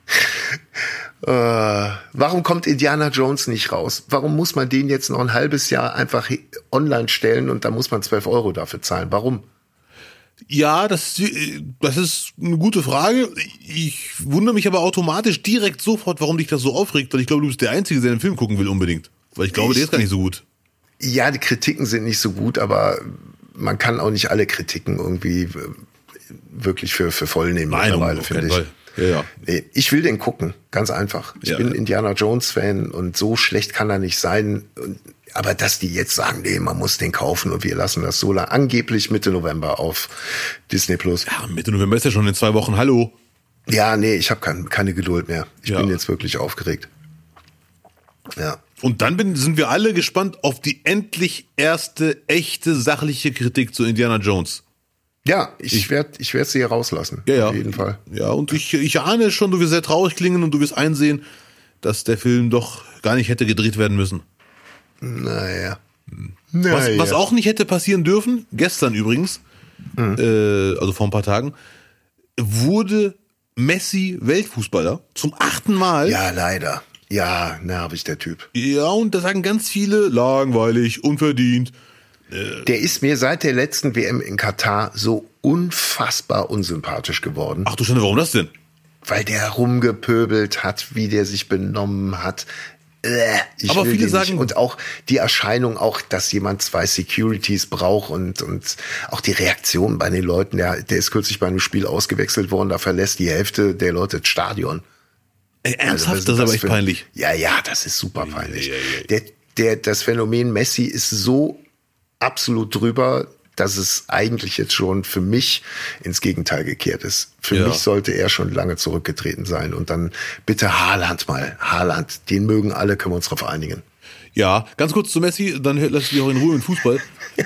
Warum kommt Indiana Jones nicht raus? Warum muss man den jetzt noch ein halbes Jahr einfach online stellen und da muss man 12 € dafür zahlen? Warum? Ja, das ist eine gute Frage. Ich wundere mich aber automatisch direkt sofort, warum dich das so aufregt, weil ich glaube, du bist der Einzige, der den Film gucken will unbedingt. Weil ich glaube, der ist gar nicht so gut. Ja, die Kritiken sind nicht so gut, aber man kann auch nicht alle Kritiken irgendwie wirklich für voll nehmen. Nein, finde ich. Ja. Nee, ich will den gucken, ganz einfach. Ich bin Indiana Jones Fan und so schlecht kann er nicht sein. Aber dass die jetzt sagen, nee, man muss den kaufen und wir lassen das so lang, angeblich Mitte November auf Disney Plus. Ja, Mitte November ist ja schon in 2 Wochen, hallo. Ja, nee, ich habe keine Geduld mehr. Ich bin jetzt wirklich aufgeregt. Ja. Und dann sind wir alle gespannt auf die endlich erste, echte, sachliche Kritik zu Indiana Jones. Ja, ich werd sie hier rauslassen. Ja. Auf jeden Fall. Ja, und ich ahne schon, du wirst sehr traurig klingen und du wirst einsehen, dass der Film doch gar nicht hätte gedreht werden müssen. Naja. Was auch nicht hätte passieren dürfen, gestern übrigens, also vor ein paar Tagen, wurde Messi Weltfußballer zum 8. Mal. Ja, leider. Ja, nervig der Typ. Ja, und da sagen ganz viele, langweilig, unverdient. Der ist mir seit der letzten WM in Katar so unfassbar unsympathisch geworden. Ach du Schande, warum das denn? Weil der rumgepöbelt hat, wie der sich benommen hat. Aber viele sagen, nicht. Und auch die Erscheinung, auch, dass jemand 2 Securities braucht und auch die Reaktion bei den Leuten. Der ist kürzlich bei einem Spiel ausgewechselt worden, da verlässt die Hälfte der Leute das Stadion. Ernsthaft? Also, das ist aber echt peinlich. Ja, das ist super peinlich. Das Phänomen Messi ist so absolut drüber, dass es eigentlich jetzt schon für mich ins Gegenteil gekehrt ist. Für mich sollte er schon lange zurückgetreten sein. Und dann bitte Haaland, den mögen alle, können wir uns drauf einigen. Ja, ganz kurz zu Messi, dann lass ich dich auch in Ruhe im Fußball.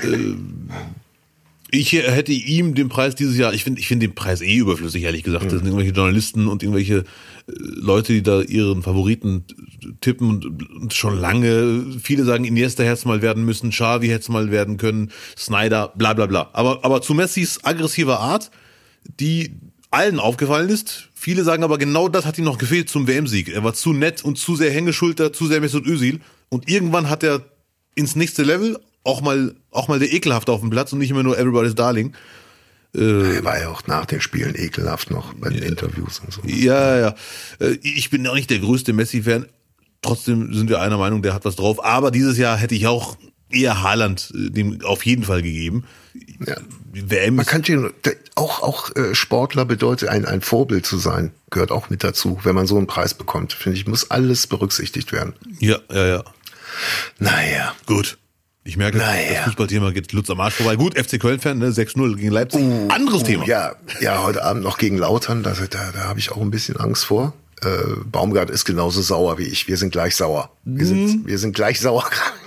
Ich hätte ihm den Preis dieses Jahr, ich finde den Preis überflüssig, ehrlich gesagt. Das sind irgendwelche Journalisten und irgendwelche Leute, die da ihren Favoriten tippen und schon lange, viele sagen, Iniesta hätte es mal werden müssen, Xavi hätte es mal werden können, Snyder, bla bla bla. Aber zu Messis aggressiver Art, die allen aufgefallen ist, viele sagen aber, genau das hat ihm noch gefehlt zum WM-Sieg. Er war zu nett und zu sehr Hängeschulter, zu sehr Mesut Özil und irgendwann hat er ins nächste Level auch mal der Ekelhafte auf dem Platz und nicht immer nur Everybody's Darling. Er war ja auch nach den Spielen ekelhaft noch bei den Interviews und so. Ja. Ich bin auch nicht der größte Messi-Fan. Trotzdem sind wir einer Meinung, der hat was drauf. Aber dieses Jahr hätte ich auch eher Haaland dem auf jeden Fall gegeben. Ja. Man kann auch Sportler bedeutet, ein Vorbild zu sein, gehört auch mit dazu, wenn man so einen Preis bekommt. Finde ich, muss alles berücksichtigt werden. Ja. Naja. Gut. Ich merke, das Fußballthema geht Lutz am Arsch vorbei. Gut, FC Köln-Fan, ne? 6-0 gegen Leipzig. Anderes Thema. Ja, heute Abend noch gegen Lautern, da habe ich auch ein bisschen Angst vor. Baumgart ist genauso sauer wie ich. Wir sind gleich sauer. Wir sind gleich sauer.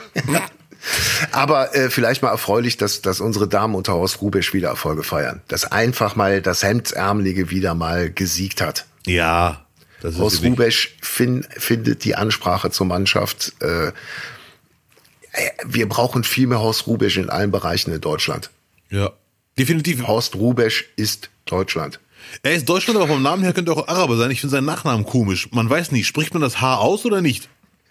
Aber vielleicht mal erfreulich, dass unsere Damen unter Horst Hrubesch wieder Erfolge feiern. Dass einfach mal das Hemdsärmelige wieder mal gesiegt hat. Ja. Das ist Horst Hrubesch findet die Ansprache zur Mannschaft. Wir brauchen viel mehr Horst Hrubesch in allen Bereichen in Deutschland. Ja, definitiv. Horst Hrubesch ist Deutschland. Er ist Deutschland, aber vom Namen her könnte er auch Araber sein. Ich finde seinen Nachnamen komisch. Man weiß nicht, spricht man das H aus oder nicht?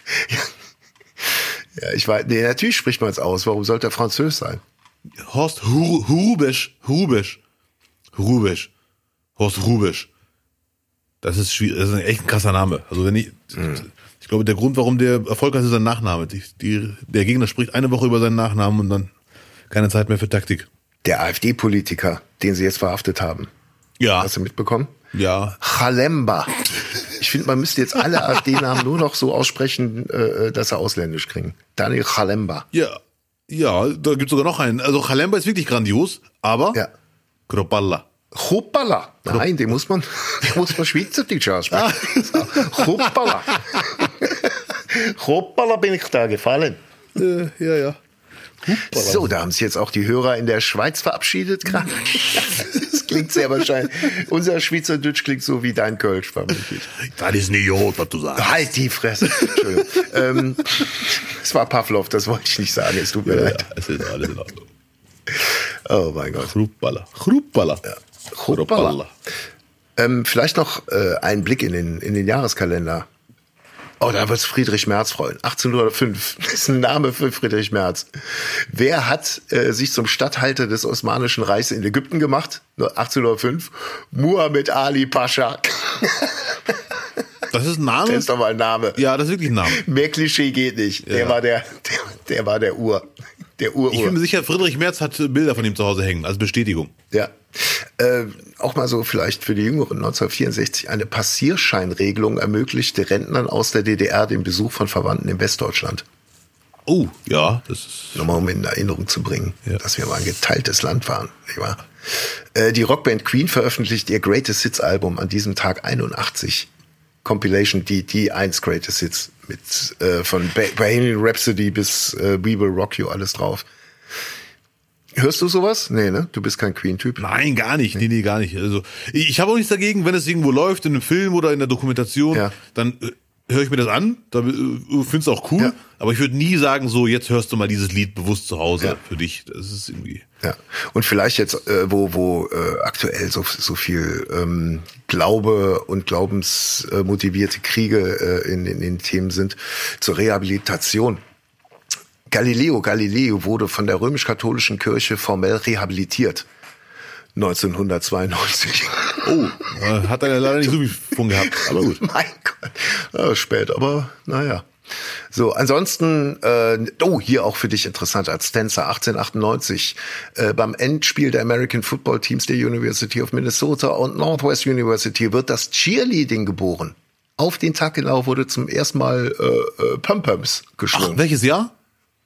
Ja, ich weiß, nee, natürlich spricht man es aus. Warum sollte er Französ sein? Horst Hrubesch. Horst Hrubesch. Das ist schwierig, das ist echt ein krasser Name. Also wenn ich glaube, der Grund, warum der Erfolg hat, ist sein Nachname. Der Gegner spricht eine Woche über seinen Nachnamen und dann keine Zeit mehr für Taktik. Der AfD-Politiker, den sie jetzt verhaftet haben. Ja. Hast du mitbekommen? Ja. Chalemba. Ich finde, man müsste jetzt alle AfD-Namen nur noch so aussprechen, dass sie ausländisch kriegen. Daniel Chalemba. Ja, da gibt's sogar noch einen. Also Chalemba ist wirklich grandios, aber Kropalla. Hoppala. Nein, den muss man Schweizerdeutsch aussprechen. Hoppala. Hoppala bin ich da gefallen. Ja. Hoppala. So, da haben sich jetzt auch die Hörer in der Schweiz verabschiedet gerade. Das klingt sehr wahrscheinlich. Unser Schweizerdeutsch klingt so wie dein Kölsch vermutlich. Das ist nicht Jod, was du sagst. Halt die Fresse. Entschuldigung. Es war Pavlov, das wollte ich nicht sagen. Es tut mir leid. Ja, es ist alles in Ordnung. Oh mein Gott. Chrupalla. Ja. Hoppala. Vielleicht noch ein Blick in den Jahreskalender. Oh, da wird's Friedrich Merz freuen. 1805 ist ein Name für Friedrich Merz. Wer hat sich zum Statthalter des Osmanischen Reichs in Ägypten gemacht? 1805? Muhammad Ali Pascha. Das ist ein Name? Das ist doch mal ein Name. Ja, das ist wirklich ein Name. Mehr Klischee geht nicht. Ja. Der war der Ur. Ich bin mir sicher, Friedrich Merz hat Bilder von ihm zu Hause hängen, als Bestätigung. Ja. Auch mal so vielleicht für die Jüngeren. 1964 eine Passierscheinregelung ermöglichte Rentnern aus der DDR den Besuch von Verwandten in Westdeutschland. Oh, ja, das ist... Nochmal, um in Erinnerung zu bringen, dass wir mal ein geteiltes Land waren. Nicht wahr? Die Rockband Queen veröffentlicht ihr Greatest Hits Album an diesem Tag 81. Compilation, die 1 Greatest Hits mit von Bohemian Rhapsody bis We Will Rock You, alles drauf. Hörst du sowas? Nee, ne? Du bist kein Queen-Typ. Nein, gar nicht. Nee, gar nicht. Also ich habe auch nichts dagegen, wenn es irgendwo läuft, in einem Film oder in der Dokumentation, dann höre ich mir das an, finde es auch cool, ja. Aber ich würde nie sagen, so, jetzt hörst du mal dieses Lied bewusst zu Hause für dich. Das ist irgendwie... Ja, und vielleicht jetzt, wo aktuell so viel Glaube und glaubensmotivierte Kriege in den Themen sind, zur Rehabilitation. Galileo wurde von der römisch-katholischen Kirche formell rehabilitiert. 1992. Oh, hat er leider nicht so viel von gehabt, aber gut. Mein Gott, ja, spät, aber naja. So, ansonsten, hier auch für dich interessant, als Tänzer 1898 beim Endspiel der American Football Teams der University of Minnesota und Northwest University wird das Cheerleading geboren. Auf den Tag genau wurde zum ersten Mal Pom-Poms geschwungen. Ach, welches Jahr?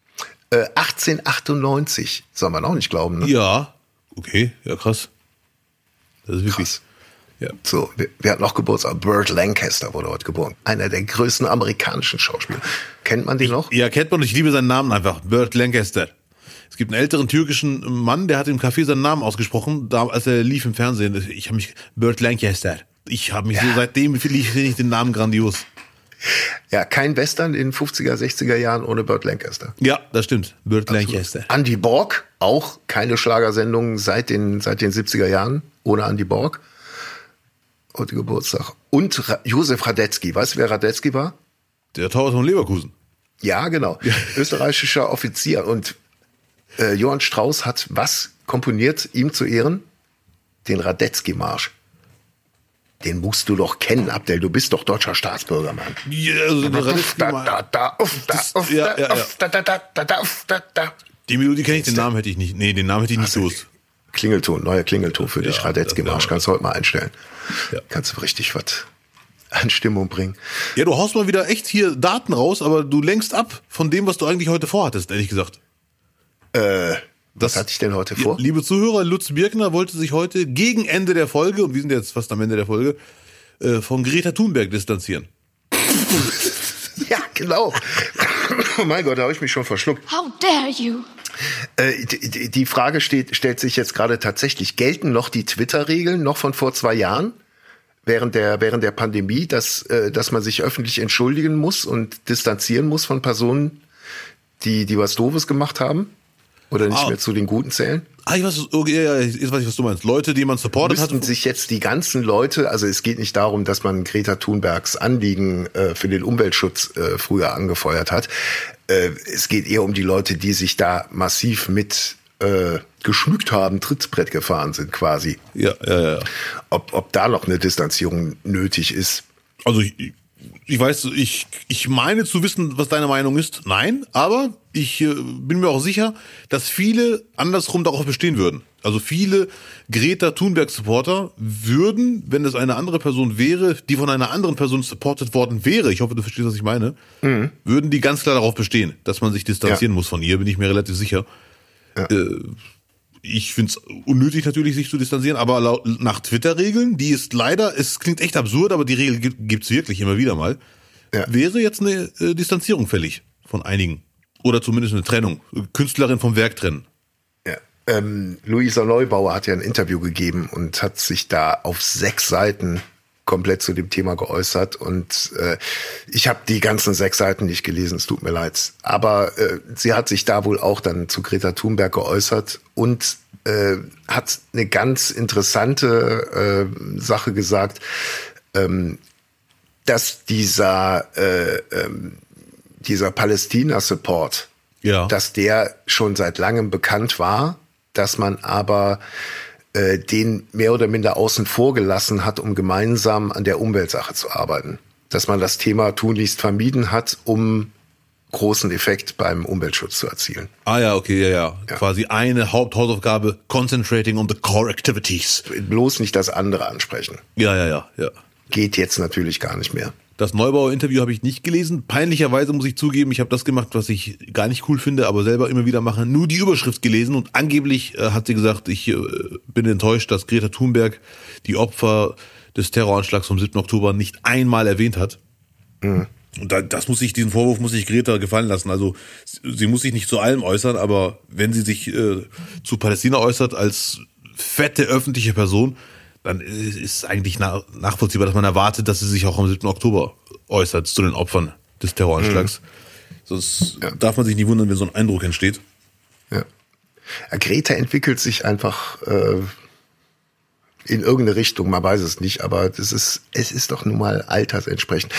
1898, soll man auch nicht glauben, ne? Ja, okay, ja krass. Das ist wirklich... Krass. Ja. So, wir hatten noch Geburtstag. Burt Lancaster wurde heute geboren. Einer der größten amerikanischen Schauspieler. Kennt man den noch? Ja, kennt man und ich liebe seinen Namen einfach. Burt Lancaster. Es gibt einen älteren türkischen Mann, der hat im Café seinen Namen ausgesprochen, da, als er lief im Fernsehen. Burt Lancaster. Seitdem finde ich den Namen grandios. Ja, kein Western in den 50er, 60er Jahren ohne Burt Lancaster. Ja, das stimmt. Burt Lancaster. Andy Borg, auch keine Schlagersendung seit den 70er Jahren ohne Andy Borg. Heute Geburtstag. Und Josef Radetzky. Weißt du, wer Radetzky war? Der Torwart von Leverkusen. Ja, genau. Ja. Österreichischer Offizier. Und Johann Strauss hat was komponiert, ihm zu Ehren? Den Radetzky-Marsch. Den musst du doch kennen, Abdel. Du bist doch deutscher Staatsbürger, Mann. Ja, also der Die Melodie kenne ich, den Namen hätte ich nicht. Nee, den Namen hätte ich nicht los. Klingelton, neuer Klingelton für dich. Radetzky-Marsch. Kannst du heute mal einstellen. Ja. Kannst du richtig was an Stimmung bringen. Ja, du haust mal wieder echt hier Daten raus, aber du lenkst ab von dem, was du eigentlich heute vorhattest, ehrlich gesagt. Was hatte ich denn heute vor? Liebe Zuhörer, Lutz Birkner wollte sich heute gegen Ende der Folge, und wir sind jetzt fast am Ende der Folge, von Greta Thunberg distanzieren. Ja, genau. Oh mein Gott, da habe ich mich schon verschluckt. How dare you? Die Frage stellt sich jetzt gerade tatsächlich, gelten noch die Twitter-Regeln noch von vor 2 Jahren? Während der Pandemie, dass man sich öffentlich entschuldigen muss und distanzieren muss von Personen, die was Doofes gemacht haben? Oder nicht mehr zu den Guten zählen? Jetzt weiß ich, was du meinst. Leute, die man supportet hat. Müssten sich jetzt die ganzen Leute, also es geht nicht darum, dass man Greta Thunbergs Anliegen für den Umweltschutz früher angefeuert hat. Es geht eher um die Leute, die sich da massiv mit geschmückt haben, Trittbrett gefahren sind quasi. Ja. Ob da noch eine Distanzierung nötig ist. Also ich weiß, ich meine zu wissen, was deine Meinung ist. Nein, aber ich bin mir auch sicher, dass viele andersrum darauf bestehen würden. Also viele Greta Thunberg-Supporter würden, wenn es eine andere Person wäre, die von einer anderen Person supportet worden wäre, ich hoffe, du verstehst, was ich meine, würden die ganz klar darauf bestehen, dass man sich distanzieren muss von ihr, bin ich mir relativ sicher. Ja. Ich finde es unnötig natürlich, sich zu distanzieren, aber nach Twitter-Regeln, die ist leider, es klingt echt absurd, aber die Regel gibt's wirklich immer wieder mal, wäre jetzt eine Distanzierung fällig von einigen. Oder zumindest eine Trennung. Künstlerin vom Werk trennen. Ja. Luisa Neubauer hat ja ein Interview gegeben und hat sich da auf 6 Seiten komplett zu dem Thema geäußert. Und ich habe die ganzen 6 Seiten nicht gelesen, es tut mir leid. Aber sie hat sich da wohl auch dann zu Greta Thunberg geäußert und hat eine ganz interessante Sache gesagt. dass dieser Palästina-Support, dass der schon seit langem bekannt war, dass man aber den mehr oder minder außen vor gelassen hat, um gemeinsam an der Umweltsache zu arbeiten. Dass man das Thema tunlichst vermieden hat, um großen Effekt beim Umweltschutz zu erzielen. Ah ja, okay, ja. Quasi eine Haupthausaufgabe, concentrating on the core activities. Bloß nicht das andere ansprechen. Ja. Geht jetzt natürlich gar nicht mehr. Das Neubauer-Interview habe ich nicht gelesen. Peinlicherweise muss ich zugeben, ich habe das gemacht, was ich gar nicht cool finde, aber selber immer wieder mache. Nur die Überschrift gelesen und angeblich hat sie gesagt, ich bin enttäuscht, dass Greta Thunberg die Opfer des Terroranschlags vom 7. Oktober nicht einmal erwähnt hat. Mhm. Und diesen Vorwurf muss ich Greta gefallen lassen. Also sie muss sich nicht zu allem äußern, aber wenn sie sich zu Palästina äußert als fette öffentliche Person, dann ist eigentlich nachvollziehbar, dass man erwartet, dass sie sich auch am 7. Oktober äußert zu den Opfern des Terroranschlags. Sonst darf man sich nicht wundern, wenn so ein Eindruck entsteht. Ja. Greta entwickelt sich einfach in irgendeine Richtung, man weiß es nicht, aber es ist doch nun mal altersentsprechend.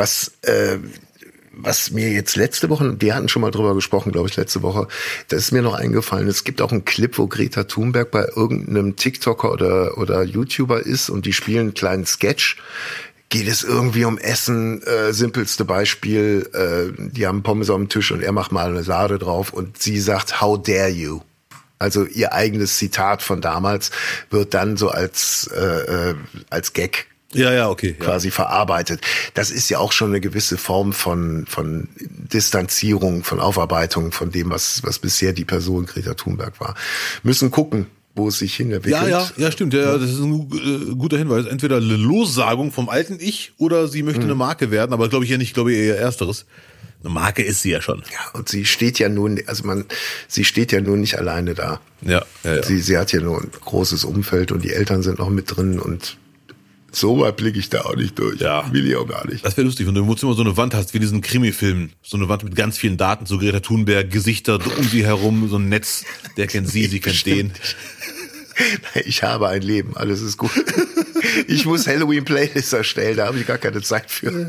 Was mir jetzt letzte Woche, wir hatten schon mal drüber gesprochen, glaube ich, letzte Woche, das ist mir noch eingefallen, es gibt auch einen Clip, wo Greta Thunberg bei irgendeinem TikToker oder YouTuber ist und die spielen einen kleinen Sketch. Geht es irgendwie um Essen, simpelste Beispiel, die haben Pommes auf dem Tisch und er macht mal eine Sahne drauf und sie sagt, how dare you? Also ihr eigenes Zitat von damals wird dann so als Gag quasi verarbeitet. Das ist ja auch schon eine gewisse Form von Distanzierung, von Aufarbeitung von dem, was bisher die Person Greta Thunberg war. Müssen gucken, wo es sich hin entwickelt. Ja, stimmt. Ja, das ist ein guter Hinweis. Entweder eine Lossagung vom alten Ich oder sie möchte eine Marke werden, aber glaube ich eher Ersteres. Eine Marke ist sie ja schon. Ja, und sie steht ja nun, sie steht ja nun nicht alleine da. Ja. Sie hat ja nur ein großes Umfeld und die Eltern sind noch mit drin und so weit blicke ich da auch nicht durch. Ja. Will ich auch gar nicht. Das wäre lustig, wenn du immer so eine Wand hast, wie diesen Krimi-Film. So eine Wand mit ganz vielen Daten zu Greta Thunberg, Gesichter um sie herum, so ein Netz. Der kennt sie kennt den. Ich habe ein Leben, alles ist gut. Ich muss Halloween-Playlists erstellen, da habe ich gar keine Zeit für.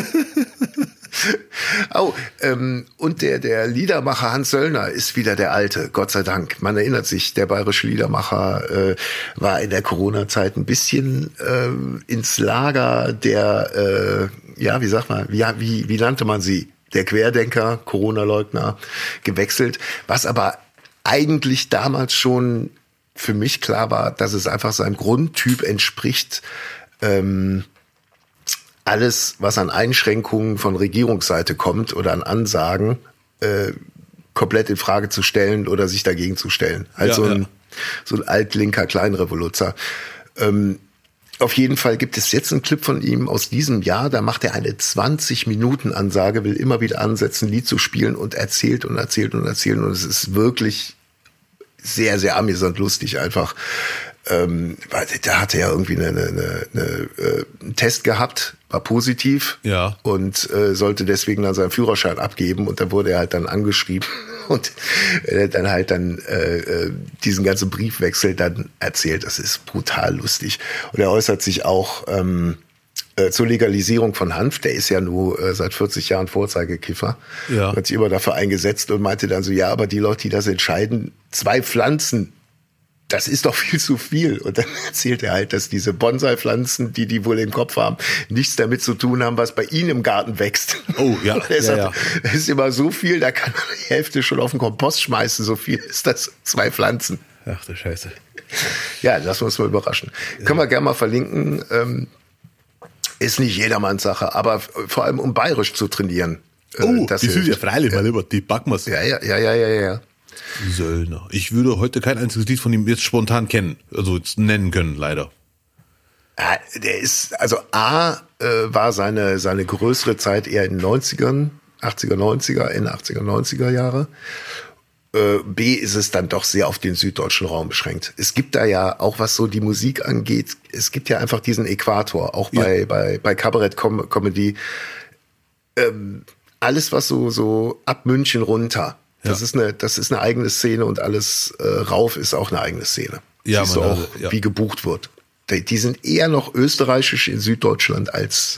Und der Liedermacher Hans Söllner ist wieder der Alte, Gott sei Dank. Man erinnert sich, der bayerische Liedermacher war in der Corona-Zeit ein bisschen ins Lager der, wie nannte man sie? Der Querdenker, Corona-Leugner gewechselt. Was aber eigentlich damals schon für mich klar war, dass es einfach seinem Grundtyp entspricht, alles, was an Einschränkungen von Regierungsseite kommt oder an Ansagen, komplett in Frage zu stellen oder sich dagegen zu stellen. So ein altlinker Kleinrevoluzer. Auf jeden Fall gibt es jetzt einen Clip von ihm aus diesem Jahr, da macht er eine 20-Minuten-Ansage, will immer wieder ansetzen, Lied zu spielen und erzählt und es ist wirklich sehr, sehr amüsant lustig einfach. Weil da hatte er irgendwie einen Test gehabt, war positiv und sollte deswegen dann seinen Führerschein abgeben und dann wurde er halt dann angeschrieben und dann halt diesen ganzen Briefwechsel dann erzählt. Das ist brutal lustig. Und er äußert sich auch zur Legalisierung von Hanf. Der ist ja nur seit 40 Jahren Vorzeigekiffer. Ja. Hat sich immer dafür eingesetzt und meinte dann so, ja, aber die Leute, die das entscheiden, 2 Pflanzen, das ist doch viel zu viel. Und dann erzählt er halt, dass diese Bonsai-Pflanzen, die wohl im Kopf haben, nichts damit zu tun haben, was bei ihnen im Garten wächst. Oh, ja. Das ist immer so viel, da kann man die Hälfte schon auf den Kompost schmeißen. So viel ist das, 2 Pflanzen. Ach du Scheiße. Ja, lassen wir uns mal überraschen. Ja. Können wir gerne mal verlinken. Ist nicht jedermanns Sache, aber vor allem um bayerisch zu trainieren. Das ist ja freilich, mal lieber, die packen wir's. Ja. Söllner. Ich würde heute kein einziges Lied von ihm jetzt spontan kennen, also jetzt nennen können, leider. Der ist, also war seine größere Zeit eher in den 90ern, 80er, 90er, Ende 80er, 90er Jahre. B ist es dann doch sehr auf den süddeutschen Raum beschränkt. Es gibt da ja auch, was so die Musik angeht, es gibt ja einfach diesen Äquator, auch bei Kabarett-Comedy. Alles, was so ab München runter, das ist eine eigene Szene und alles rauf ist auch eine eigene Szene. Ja, siehst du auch, wie gebucht wird. Die sind eher noch österreichisch in Süddeutschland als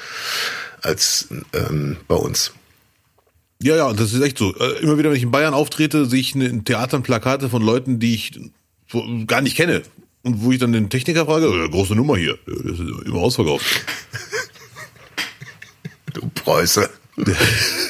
bei uns. Ja, das ist echt so. Immer wieder, wenn ich in Bayern auftrete, sehe ich in Theatern Plakate von Leuten, die ich gar nicht kenne. Und wo ich dann den Techniker frage, große Nummer hier, das ist immer ausverkauft. Du Preuße. Das war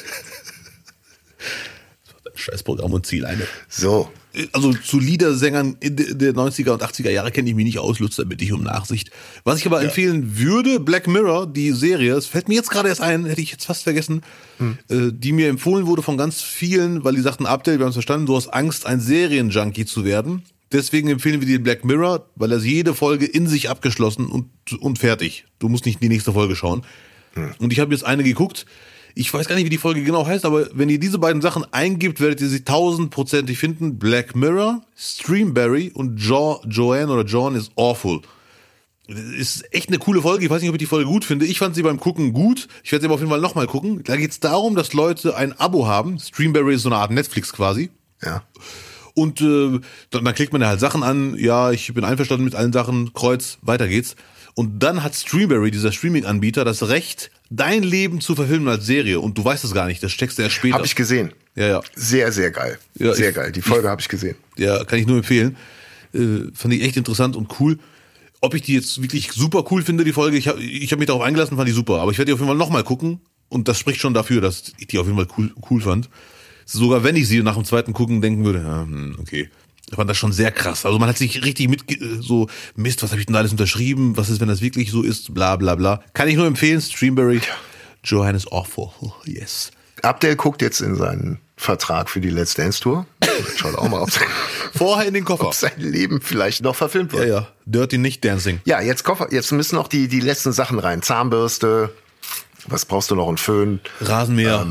dein Scheißprogramm und Ziel eine. So. Also zu Liedersängern der 90er und 80er Jahre kenne ich mich nicht aus, Lutz, da bitte ich um Nachsicht. Was ich aber empfehlen würde, Black Mirror, die Serie, es fällt mir jetzt gerade erst ein, hätte ich jetzt fast vergessen, die mir empfohlen wurde von ganz vielen, weil die sagten, Abdel, wir haben es verstanden, du hast Angst, ein Serienjunkie zu werden. Deswegen empfehlen wir dir Black Mirror, weil er jede Folge in sich abgeschlossen und fertig. Du musst nicht in die nächste Folge schauen. Und ich habe jetzt eine geguckt. Ich weiß gar nicht, wie die Folge genau heißt, aber wenn ihr diese beiden Sachen eingibt, werdet ihr sie 1000%ig finden. Black Mirror, Streamberry und Joanne is Awful. Das ist echt eine coole Folge. Ich weiß nicht, ob ich die Folge gut finde. Ich fand sie beim Gucken gut. Ich werde sie aber auf jeden Fall nochmal gucken. Da geht es darum, dass Leute ein Abo haben. Streamberry ist so eine Art Netflix quasi. Ja. Und dann klickt man da halt Sachen an. Ja, ich bin einverstanden mit allen Sachen. Kreuz, weiter geht's. Und dann hat Streamberry, dieser Streaming-Anbieter, das Recht, dein Leben zu verfilmen als Serie. Und du weißt es gar nicht, das steckst du erst später. Habe ich gesehen. Ja. Sehr, sehr geil. Ja, sehr geil. Die Folge habe ich gesehen. Ja, kann ich nur empfehlen. Fand ich echt interessant und cool. Ob ich die jetzt wirklich super cool finde, die Folge, ich hab mich darauf eingelassen, fand die super. Aber ich werde die auf jeden Fall nochmal gucken. Und das spricht schon dafür, dass ich die auf jeden Fall cool fand. Sogar wenn ich sie nach dem zweiten Gucken denken würde, ja, okay. Ich fand das schon sehr krass. Also man hat sich richtig so, Mist, was habe ich denn da alles unterschrieben? Was ist, wenn das wirklich so ist? Bla bla bla. Kann ich nur empfehlen, Streamberry. Joanne is Awful. Oh, yes. Abdel guckt jetzt in seinen Vertrag für die Let's Dance Tour. Schaut auch mal auf vorher in den Koffer. Ob sein Leben vielleicht noch verfilmt wird. Ja. Dirty nicht Dancing. Ja, jetzt Koffer. Jetzt müssen noch die letzten Sachen rein. Zahnbürste. Was brauchst du noch? Ein Föhn. Rasenmäher.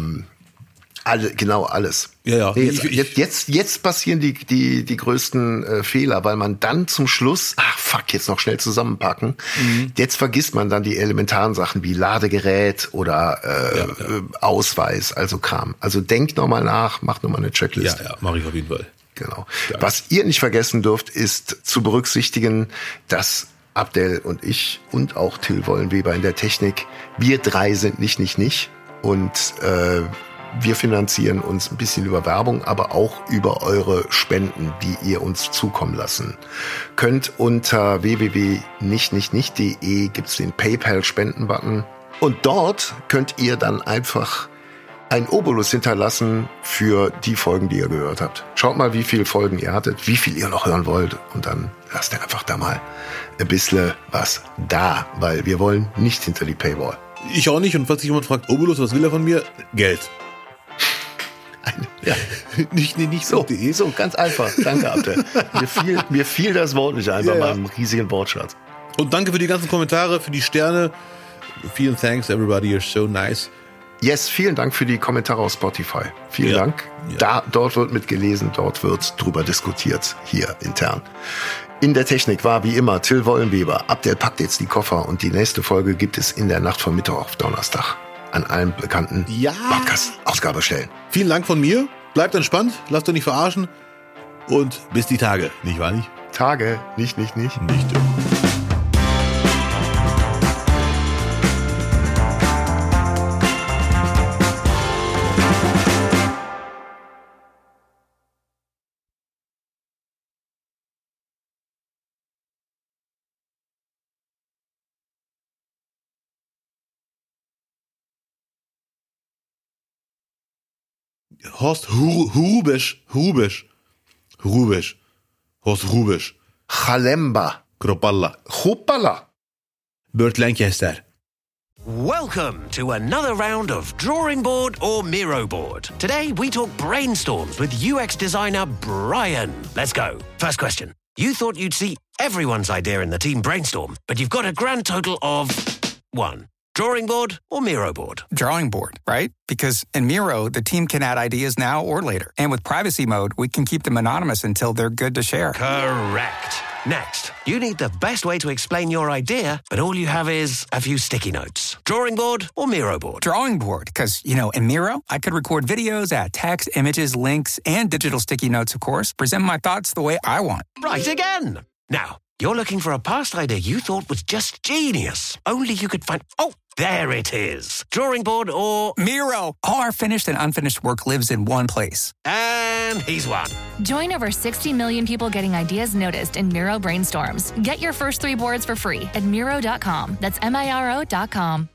Alles. Ja. Nee, jetzt passieren die größten Fehler, weil man dann zum Schluss, jetzt noch schnell zusammenpacken. Jetzt vergisst man dann die elementaren Sachen wie Ladegerät oder Ausweis, also Kram. Also denkt nochmal nach, macht nochmal eine Checkliste. Ja, mache ich auf jeden Fall. Genau. Was ihr nicht vergessen dürft, ist zu berücksichtigen, dass Abdel und ich und auch Till Wollenweber in der Technik, wir drei sind nicht. Und wir finanzieren uns ein bisschen über Werbung, aber auch über eure Spenden, die ihr uns zukommen lassen könnt. Unter www.nichtnichtnicht.de gibt's den PayPal-Spenden-Button. Und dort könnt ihr dann einfach einen Obolus hinterlassen für die Folgen, die ihr gehört habt. Schaut mal, wie viele Folgen ihr hattet, wie viel ihr noch hören wollt. Und dann lasst ihr einfach da mal ein bisschen was da, weil wir wollen nicht hinter die Paywall. Ich auch nicht. Und falls sich jemand fragt, Obolus, was will er von mir? Geld. Ja. nicht so. So, ganz einfach. Danke, Abdel. Mir fiel das Wort nicht einfach mal im riesigen Wortschatz. Und danke für die ganzen Kommentare, für die Sterne. Vielen thanks, everybody. You're so nice. Yes, vielen Dank für die Kommentare auf Spotify. Vielen Dank. Ja. Dort wird mitgelesen, dort wird drüber diskutiert, hier intern. In der Technik war wie immer Till Wollenweber. Abdel packt jetzt die Koffer und die nächste Folge gibt es in der Nacht von Mittwoch auf Donnerstag. An allen bekannten Podcast-Ausgabestellen. Vielen Dank von mir. Bleibt entspannt, lasst euch nicht verarschen. Und bis die Tage. Nicht wahr, nicht? Tage, nicht. Nicht. Horst Hrubesch. Horst Hrubesch. Chalemba. Kropalla. Burt Lancaster. Welcome to another round of Drawing Board or Miro Board. Today we talk brainstorms with UX designer Brian. Let's go. First question. You thought you'd see everyone's idea in the team brainstorm, but you've got a grand total of 1. Drawing board or Miro board? Drawing board, right? Because in Miro, the team can add ideas now or later. And with privacy mode, we can keep them anonymous until they're good to share. Correct. Next, you need the best way to explain your idea, but all you have is a few sticky notes. Drawing board or Miro board? Drawing board, because, in Miro, I could record videos, add text, images, links, and digital sticky notes, of course, present my thoughts the way I want. Right again. Now, You're looking for a past idea you thought was just genius. Only you could find... Oh, there it is. Drawing board or... Miro! All our finished and unfinished work lives in one place. And he's won. Join over 60 million people getting ideas noticed in Miro brainstorms. Get your first 3 boards for free at Miro.com. That's Miro.com.